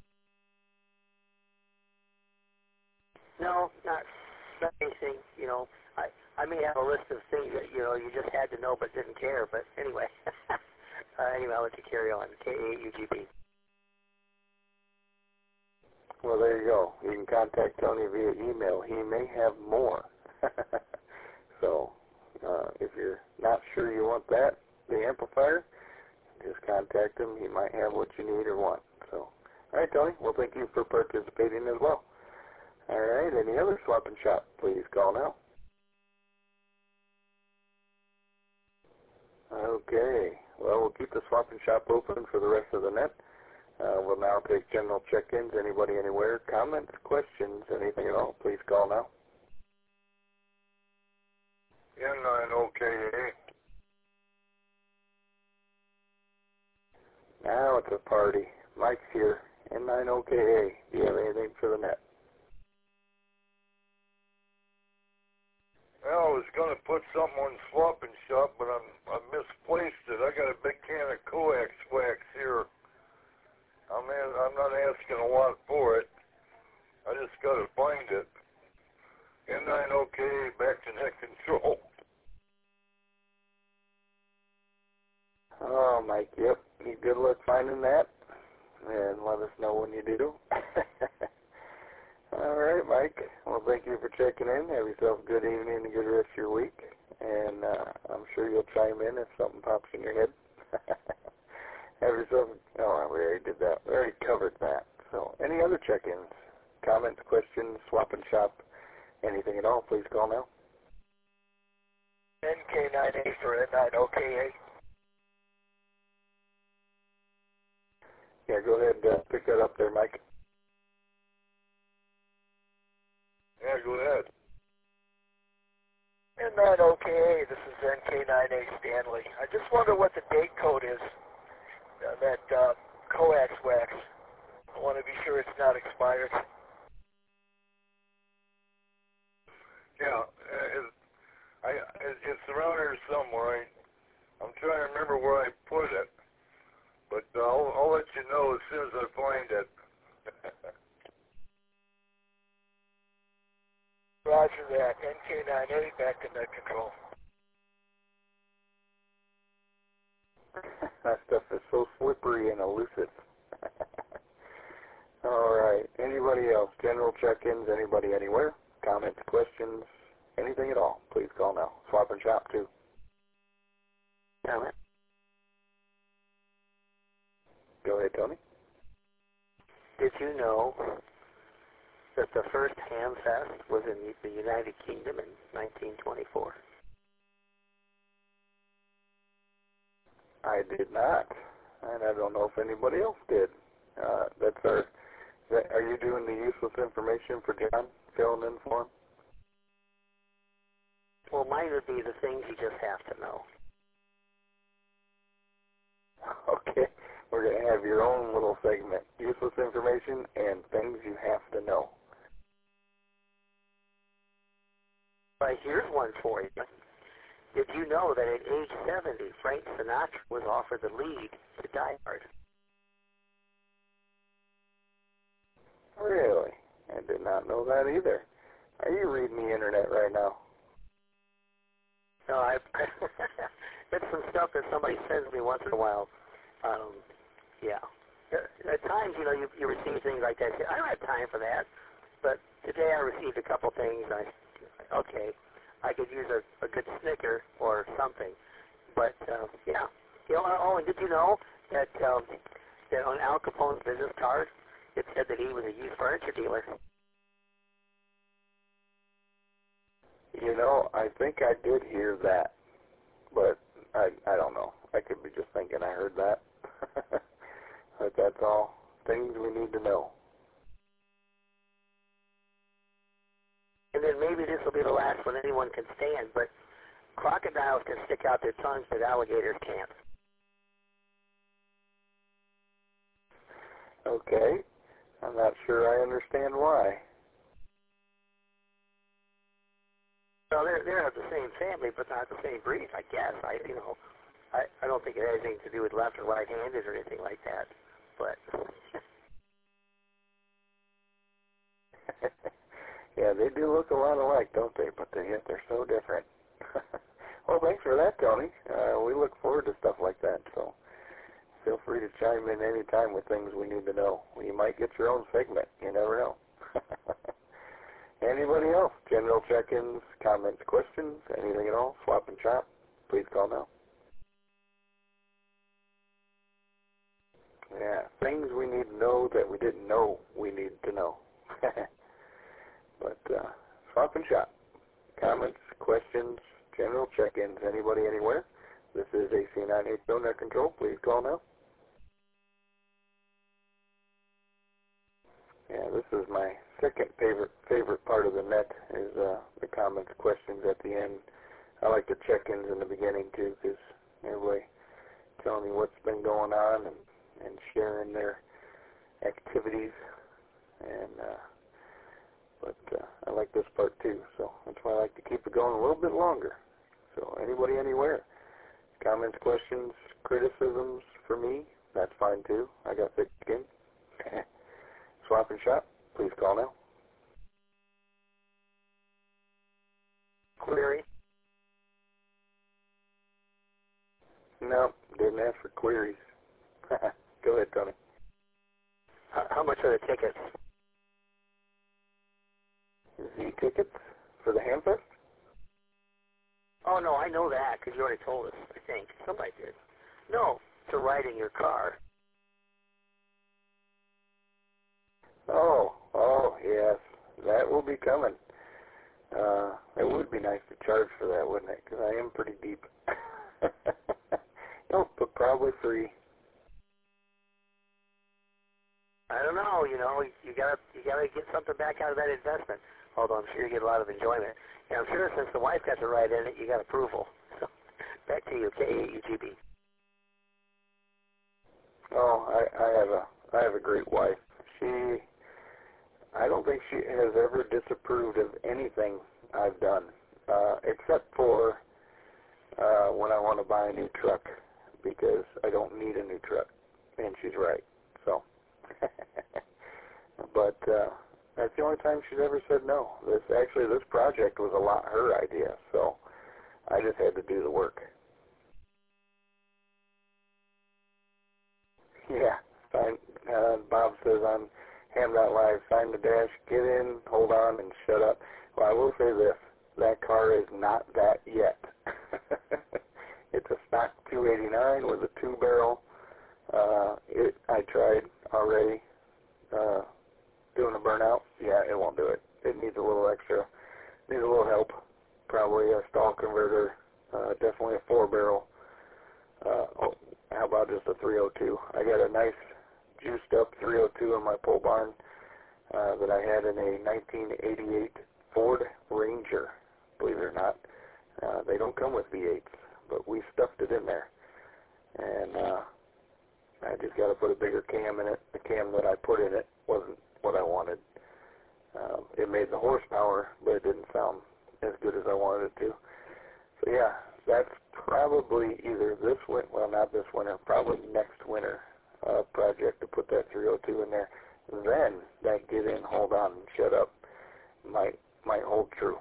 No, not anything. You know, I may have a list of things that, you know, you just had to know but didn't care. But anyway, anyway, I'll let you carry on. KAUGB. Well, there you go. You can contact Tony via email. He may have more. So, if you're not sure you want that, the amplifier, just contact him. He might have what you need or want. So, all right, Tony. Well, thank you for participating as well. All right. Any other Swap and Shop? Please call now. Okay. Well, we'll keep the Swap and Shop open for the rest of the net. We'll now take general check-ins. Anybody, anywhere, comments, questions, anything at all, please call now. N9OKA. Now it's a party. Mike's here. N9OKA. Do you have anything for the net? Well, I was going to put something on Swap and Shop, but I misplaced it. I got a big can of coax wax here. I'm not asking a lot for it. I just got to find it. N9OK, back to Net Control. Oh, Mike, yep. Good luck finding that, and let us know when you do. All right, Mike. Well, thank you for checking in. Have yourself a good evening and a good rest of your week, and I'm sure you'll chime in if something pops in your head. Have yourself, we already did that. We already covered that. So, any other check-ins, comments, questions, swap and shop, anything at all, please call now. NK9A for N9OKA. Yeah, go ahead and pick that up there, Mike. Yeah, go ahead. N9OKA, this is NK9A Stanley. I just wonder what the date code is, that coax wax. I want to be sure it's not expired. Yeah, it's around here somewhere. I'm trying to remember where I put it, but I'll let you know as soon as I find it. Roger that. NK9A back to net control. That stuff is so slippery and elusive. All right. Anybody else? General check-ins, anybody anywhere? Comments, questions, anything at all? Please call now. Swap and shop, too. Comment. Go ahead, Tony. Did you know that the first Ham Fest was in the United Kingdom in 1924? I did not, and I don't know if anybody else did. Are you doing the useless information for John, filling in for him? Well, mine would be the things you just have to know. Okay, we're going to have your own little segment, useless information and things you have to know. Right, here's one for you. Did you know that at age 70, Frank Sinatra was offered the lead to Die Hard? Really? I did not know that either. Are you reading the internet right now? No, it's some stuff that somebody sends me once in a while. Yeah. At times, you receive things like that. I don't have time for that. But today I received a couple things. I could use a good Snicker or something. But, yeah. And did you know that on Al Capone's business card, it said that he was a used furniture dealer? I think I did hear that, but I don't know. I could be just thinking I heard that. But that's all things we need to know. And then maybe this will be the last one anyone can stand, but crocodiles can stick out their tongues, but alligators can't. Okay. I'm not sure I understand why. Well, they're of the same family, but not the same breed, I guess. I don't think it has anything to do with left or right-handed or anything like that. But yeah, they do look a lot alike, don't they? But yet they're so different. Well, thanks for that, Tony. We look forward to stuff like that. So feel free to chime in any time with things we need to know. You might get your own segment. You never know. Anybody else? General check-ins, comments, questions, anything at all? Swap and shop? Please call now. Yeah, things we need to know that we didn't know we needed to know. But swap and shop. Comments, questions, general check-ins, anybody, anywhere? This is AC980 Net Control. Please call now. Yeah, this is my second favorite part of the net is the comments, questions at the end. I like the check-ins in the beginning too, because everybody telling me what's been going on and sharing their activities. And but I like this part too, so that's why I like to keep it going a little bit longer. So anybody, anywhere, comments, questions, criticisms for me, that's fine too. I got thick skin. Swap and shop, please call now. Query. No, didn't ask for queries. Go ahead, Tony. How much are the tickets? The tickets for the Hamfest? Oh, no, I know that because you already told us, I think. Somebody did. No, to ride in your car. Oh, yes. That will be coming. It would be nice to charge for that, wouldn't it? Because I am pretty deep. No, but probably free. I don't know, you gotta get something back out of that investment. Although I'm sure you get a lot of enjoyment. And I'm sure since the wife got to ride in it, you got approval. So, back to you, KAUGB. Oh, I have a great wife. I don't think she has ever disapproved of anything I've done, except for when I want to buy a new truck, because I don't need a new truck, and she's right. So, but that's the only time she's ever said no. This project was a lot her idea, so I just had to do the work. Yeah, Bob says on Ham.Live, sign the dash, get in, hold on, and shut up. Well, I will say this, that car is not that yet. It's a stock 289 with a 2-barrel. I tried already doing a burnout. Yeah, it won't do it. It needs a little extra, needs a little help. Probably a stall converter, definitely a 4-barrel. How about just a 302? I got a nice juiced up 302 in my pole barn that I had in a 1988 Ford Ranger. Believe it or not, they don't come with V8s, but we stuffed it in there. And I just got to put a bigger cam in it. The cam that I put in it wasn't what I wanted. It made the horsepower, but it didn't sound as good as I wanted it to. So yeah, that's probably either this winter, well, not this winter, probably next winter project to put that 302 in there. Then that get in, hold on, and shut up might hold true.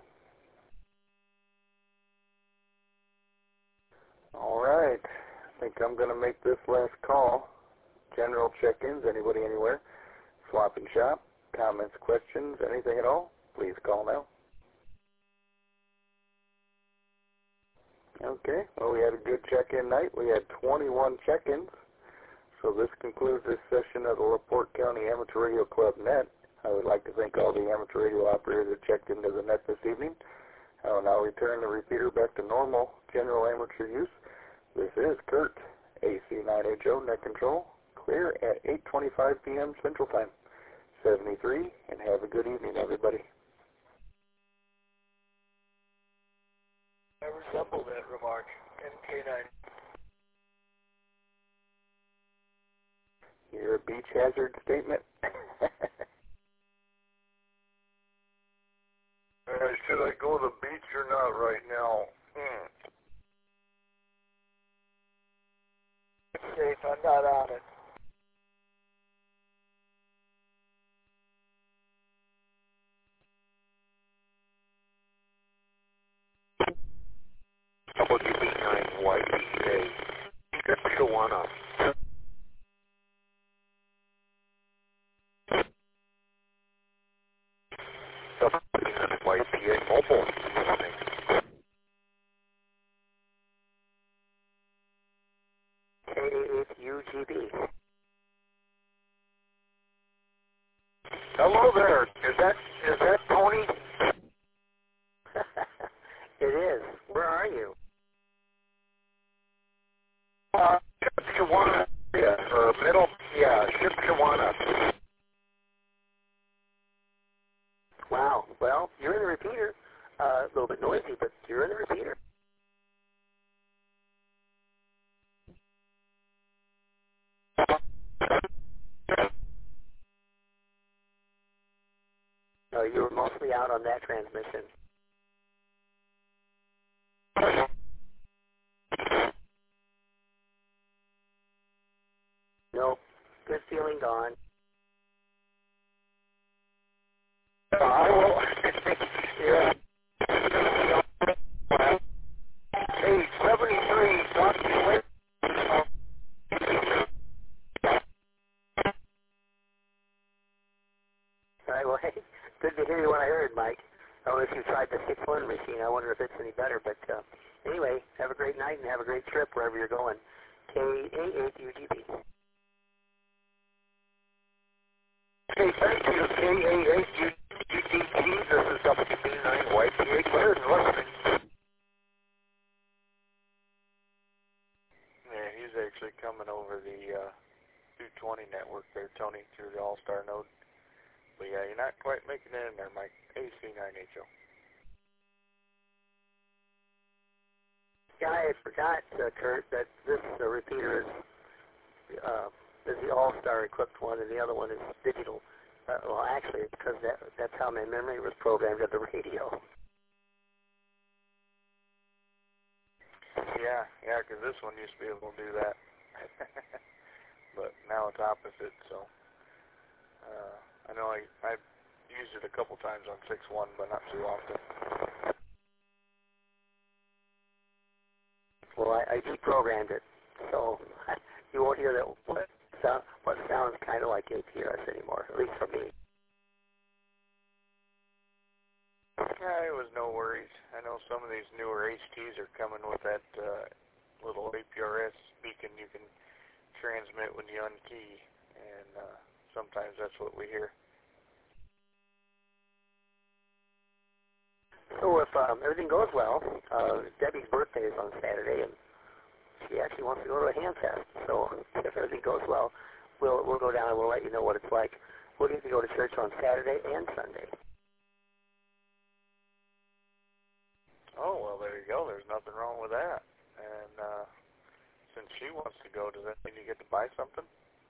All right, I think I'm going to make this last call. General check-ins, anybody, anywhere. Swap and shop, comments, questions, anything at all, please call now. Okay, well, we had a good check-in night. We had 21 check-ins. So this concludes this session of the LaPorte County Amateur Radio Club Net. I would like to thank all the amateur radio operators that checked into the net this evening. I will now return the repeater back to normal general amateur use. This is Kurt, AC9HO Net Control, clear at 8:25 p.m. Central Time, 73, and have a good evening, everybody. I resemble that remark, MK9. Your beach hazard statement? Should I go to the beach or not right now? It's safe, I'm not on it. WB9YPA, Shipshewana. WB9YPA Mobile. KAUGB. Hello there. Is that Tony? It is. Where are you? Shipshewana. Yeah, or middle. Yeah, Shipshewana. Wow. Well, you're in the repeater. A little bit noisy, but you're in the repeater. No, you were mostly out on that transmission. No, good feeling gone. I will. Yeah. Hey, 73, wonder if it's any better. But anyway, have a great night and have a great trip wherever you're going. KA8UGB. Hey, thank you, KA8UGB. This is WB9YPA Clarendon listening. Yeah, he's actually coming over the 220 network there, Tony, through the All-Star node. But yeah, you're not quite making it in there, Mike. AC9HO. Yeah, I forgot, Kurt, that this repeater is the All-Star equipped one, and the other one is digital. Well, actually, it's because that's how my memory was programmed at the radio. Yeah, because this one used to be able to do that. But now it's opposite, so I know I've used it a couple times on 6.1, but not too often. Well, I deprogrammed it, so you won't hear that what sounds kind of like APRS anymore, at least for me. Yeah, it was no worries. I know some of these newer HTs are coming with that little APRS beacon you can transmit when you unkey, and sometimes that's what we hear. So if everything goes well, Debbie's birthday is on Saturday, and she actually wants to go to a hand test. So if everything goes well, we'll go down and we'll let you know what it's like. We'll need to go to church on Saturday and Sunday. Oh, well, there you go. There's nothing wrong with that. And since she wants to go, does that mean you get to buy something?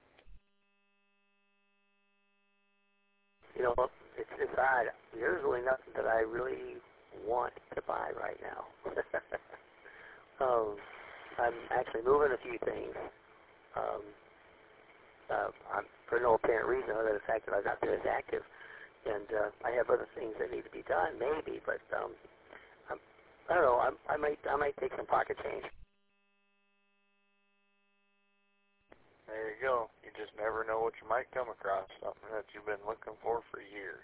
You know, it's odd. There's really nothing that I really want to buy right now. I'm actually moving a few things. I'm, for no apparent reason other than the fact that I've not been as active. And I have other things that need to be done, maybe, but I don't know. I might take some pocket change. There you go. You just never know what you might come across, something that you've been looking for years.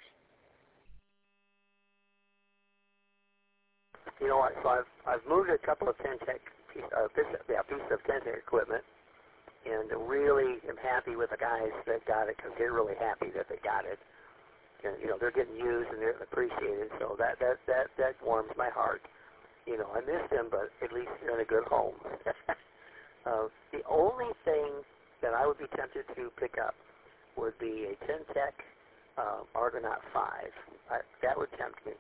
You know what? So I've moved a couple of Ten-Tech pieces of Ten-Tech equipment, and really am happy with the guys that got it because they're really happy that they got it. And you know, they're getting used and they're appreciated, so that warms my heart. You know, I miss them, but at least they're in a good home. The only thing that I would be tempted to pick up would be a Ten-Tech Argonaut 5. That would tempt me.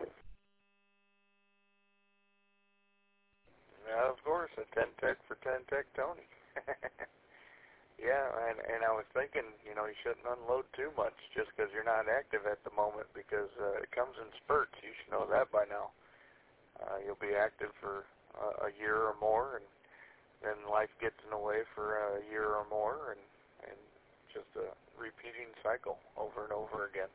Yeah, of course, a Ten-Tech for Ten-Tech Tony. Yeah, and I was thinking, you know, you shouldn't unload too much just because you're not active at the moment because it comes in spurts. You should know that by now. You'll be active for a year or more, and then life gets in the way for a year or more, and just a repeating cycle over and over again.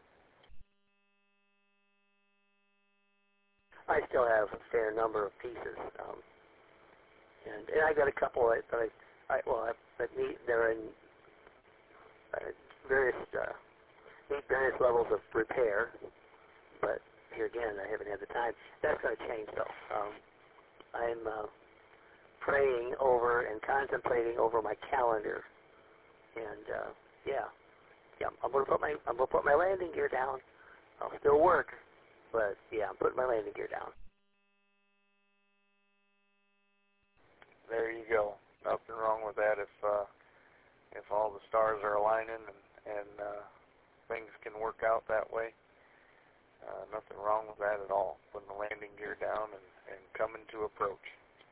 I still have a fair number of pieces, and I got a couple that they're in various levels of repair, but here again, I haven't had the time. That's going to change, though. I'm praying over and contemplating over my calendar, and I'm going to put my landing gear down. I'll still work, but yeah, I'm putting my landing gear down. There you go. Nothing wrong with that if all the stars are aligning and things can work out that way. Nothing wrong with that at all. Putting the landing gear down and coming to approach.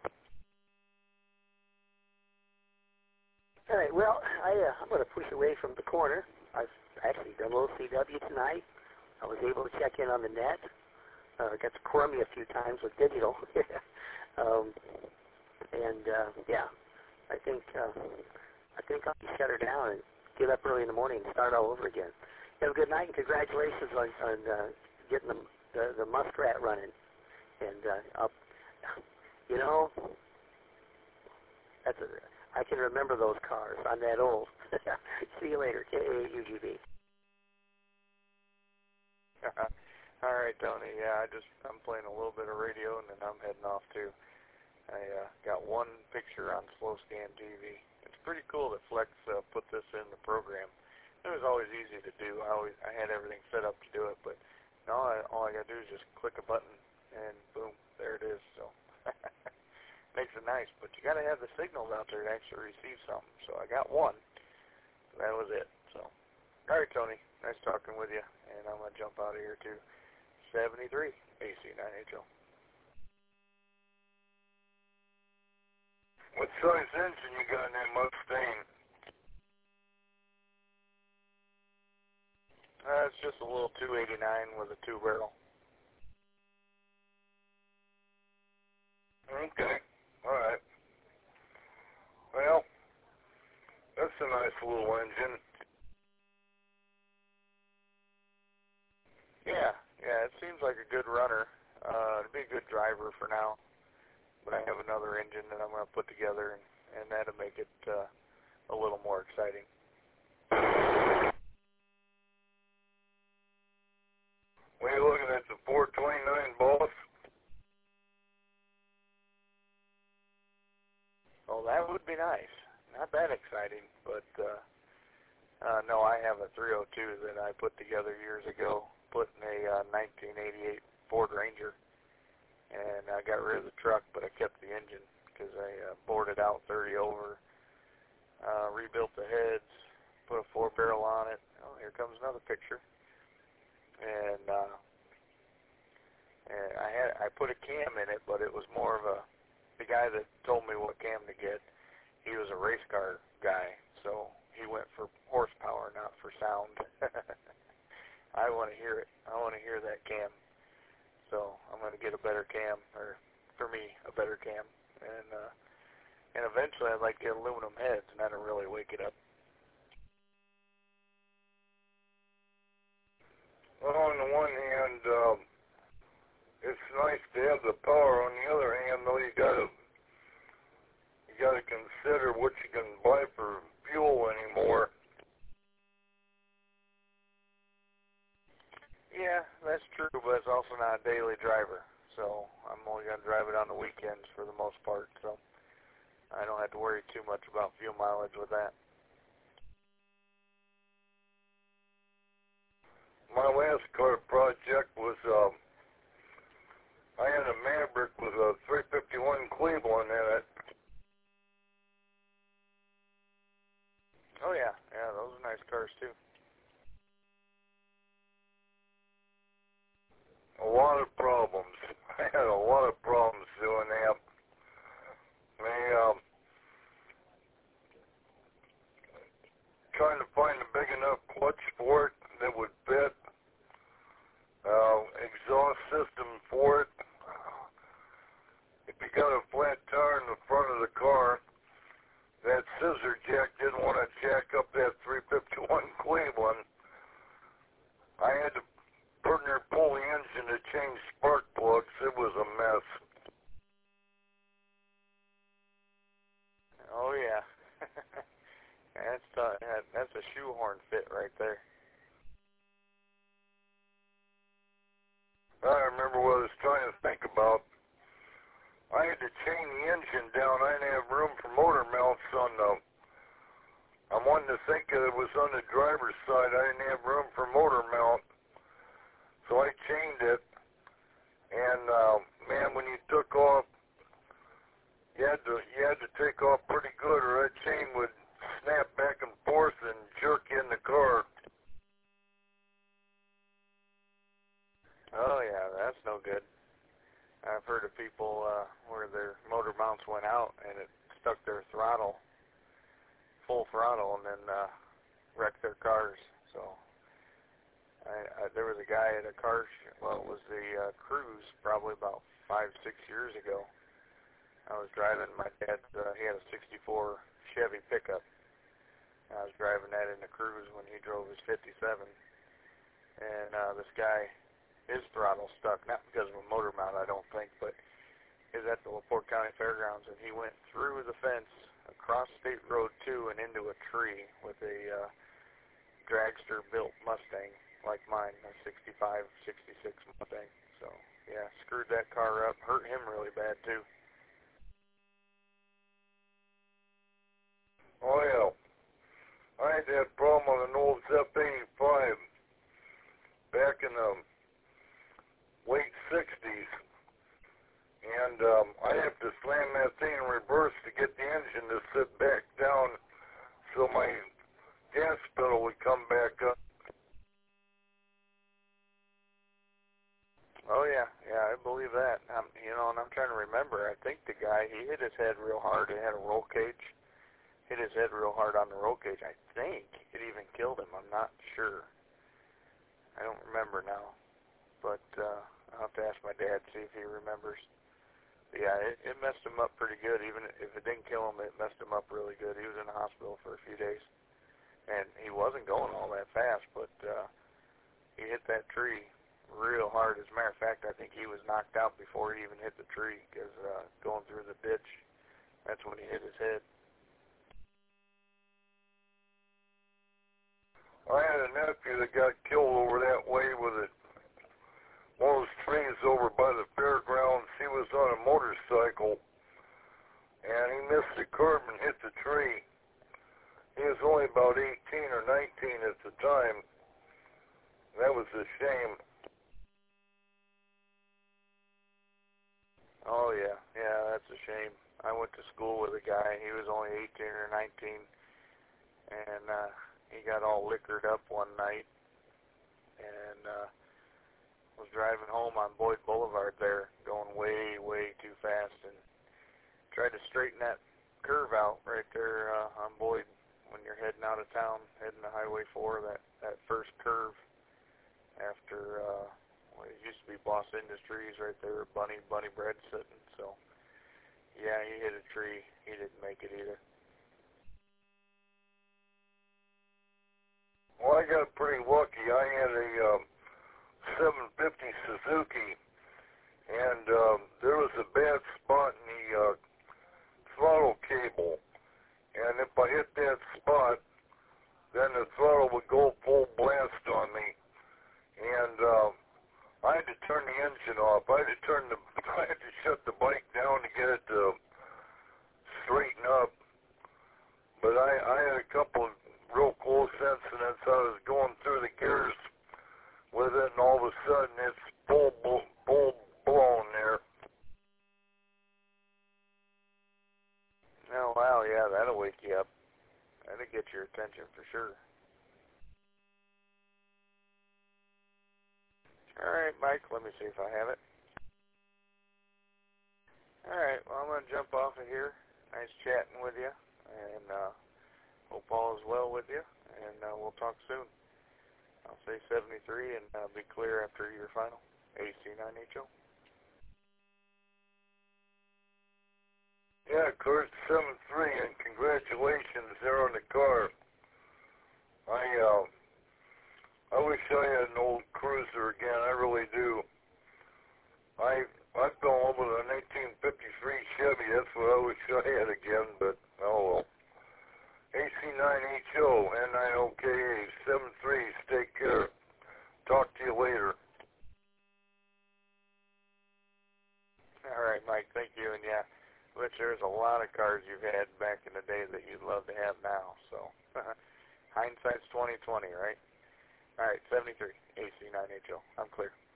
All right. Well, I'm going to push away from the corner. I've actually done a little CW tonight. I was able to check in on the net. Got to crummy a few times with digital. I think I'll shut her down and get up early in the morning and start all over again. Have a good night and congratulations on getting the muskrat running. And I can remember those cars. I'm that old. See you later. KAUGB. All right. right, Tony. Yeah, I'm playing a little bit of radio, and then I'm heading off too. I got one picture on Slow Scan TV. It's pretty cool that Flex put this in the program. It was always easy to do. I had everything set up to do it, but now all I got to do is just click a button, and boom, there it is. So makes it nice, but you got to have the signals out there to actually receive something. So I got one. That was it. So, all right, Tony. Nice talking with you, and I'm going to jump out of here to 73 AC9HO. What size engine you got in that Mustang? It's just a little 289 with a 2-barrel. Okay. All right. Well, that's a nice little engine. Yeah, it seems like a good runner. It'd be a good driver for now. But I have another engine that I'm going to put together, and that'll make it a little more exciting. What are you looking at, the 429 Boss? Oh, that would be nice. Not that exciting, but no, I have a 302 that I put together years ago, put in a 1988 Ford Ranger. And I got rid of the truck, but I kept the engine because I bored it out 30 over, rebuilt the heads, put a 4-barrel on it. Oh, here comes another picture. And I put a cam in it, but it was more of the guy that told me what cam to get. He was a race car guy, so he went for horsepower, not for sound. I want to hear it. I want to hear that cam. So I'm going to get a better cam, or for me, a better cam, and eventually I'd like to get aluminum heads, and that'll really wake it up. Well, on the one hand, it's nice to have the power. On the other hand, though, you gotta consider what you can buy for fuel anymore. Yeah, that's true, but it's also not a daily driver, so I'm only going to drive it on the weekends for the most part, so I don't have to worry too much about fuel mileage with that. My last car project was, I had a Maverick with a 351 Cleveland in it. Oh yeah, those are nice cars too. A lot of problems. I had a lot of problems doing that. Trying to find a big enough clutch for it that would fit. Exhaust system for it. If you got a flat tire in the front of the car, that scissor jack didn't want to jack up that 351 Cleveland. I had to put near pull the engine to change spark plugs. It was a mess. Oh yeah. That's a shoehorn fit right there. I remember what I was trying to think about. I had to chain the engine down. I didn't have room for motor mounts on the... I'm wanting to think that it was on the driver's side. I didn't have room for motor mount. So I chained it. And, man, when you took off, you had to take off pretty good, or that chain would snap back and forth and jerk you in the car. Oh yeah, that's no good. I've heard of people where their motor mounts went out and it stuck their throttle, full throttle, and then wrecked their cars. So there was a guy at a car, it was the Cruise, probably about 5-6 years ago. I was driving my dad, he had a 64 Chevy pickup. I was driving that in the Cruise when he drove his 57. And this guy, his throttle stuck, not because of a motor mount, I don't think, but he was at the LaPorte County Fairgrounds, and he went through the fence, across State Road 2, and into a tree with a dragster-built Mustang. like mine, a 65, 66 Mustang. So, yeah, screwed that car up, hurt him really bad, too. Oh, yeah. I had that problem on an old ZEP-85 back in the late 60s. And I have to slam that thing in reverse to get the engine to sit back down so my gas pedal would come back up. Oh, yeah, I believe that. You know, and I'm trying to remember, I think the guy, he hit his head real hard. He had a roll cage. Hit his head real hard on the roll cage. I think it even killed him. I'm not sure. I don't remember now. But I'll have to ask my dad, see if he remembers. But yeah, it messed him up pretty good. Even if it didn't kill him, it messed him up really good. He was in the hospital for a few days. And he wasn't going all that fast, but he hit that tree real hard. As a matter of fact, I think he was knocked out before he even hit the tree, because going through the ditch, that's when he hit his head. I had a nephew that got killed over that way with one of those trees over by the fairgrounds. He was on a motorcycle, and he missed the curb and hit the tree. He was only about 18 or 19 at the time. That was a shame. Oh, yeah, that's a shame. I went to school with a guy. He was only 18 or 19, and he got all liquored up one night and was driving home on Boyd Boulevard there, going way, way too fast, and tried to straighten that curve out right there on Boyd when you're heading out of town, heading to Highway 4, that first curve after it used to be Boss Industries right there, Bunny Bread sitting. So, yeah, he hit a tree. He didn't make it either. Well, I got pretty lucky. I had a 750 Suzuki, and there was a bad spot in the throttle cable. And if I hit that spot, then the throttle would go full blast on me. And I had to turn the engine off. I had to shut the bike down to get it to straighten up. But I had a couple of real close incidents. I was going through the gears with it, and all of a sudden it's full blown there. Oh, wow, yeah, that'll wake you up. That'll get your attention for sure. All right, Mike, let me see if I have it. All right, well, I'm going to jump off of here. Nice chatting with you, and hope all is well with you, and we'll talk soon. I'll say 73 and be clear after your final. AC9HO. Yeah, Kurt, 7-3, and congratulations there on the car. I wish I had an old Cruiser again. I really do. I fell in love with a 1953 Chevy. That's what I wish I had again, but oh well. AC9HO, N9OKA, 7-3. Take care. Talk to you later. All right, Mike. Thank you. And yeah, which there's a lot of cars you've had back in the day that you'd love to have now. So hindsight's 20/20, right? All right, 73, AC9HO. I'm clear.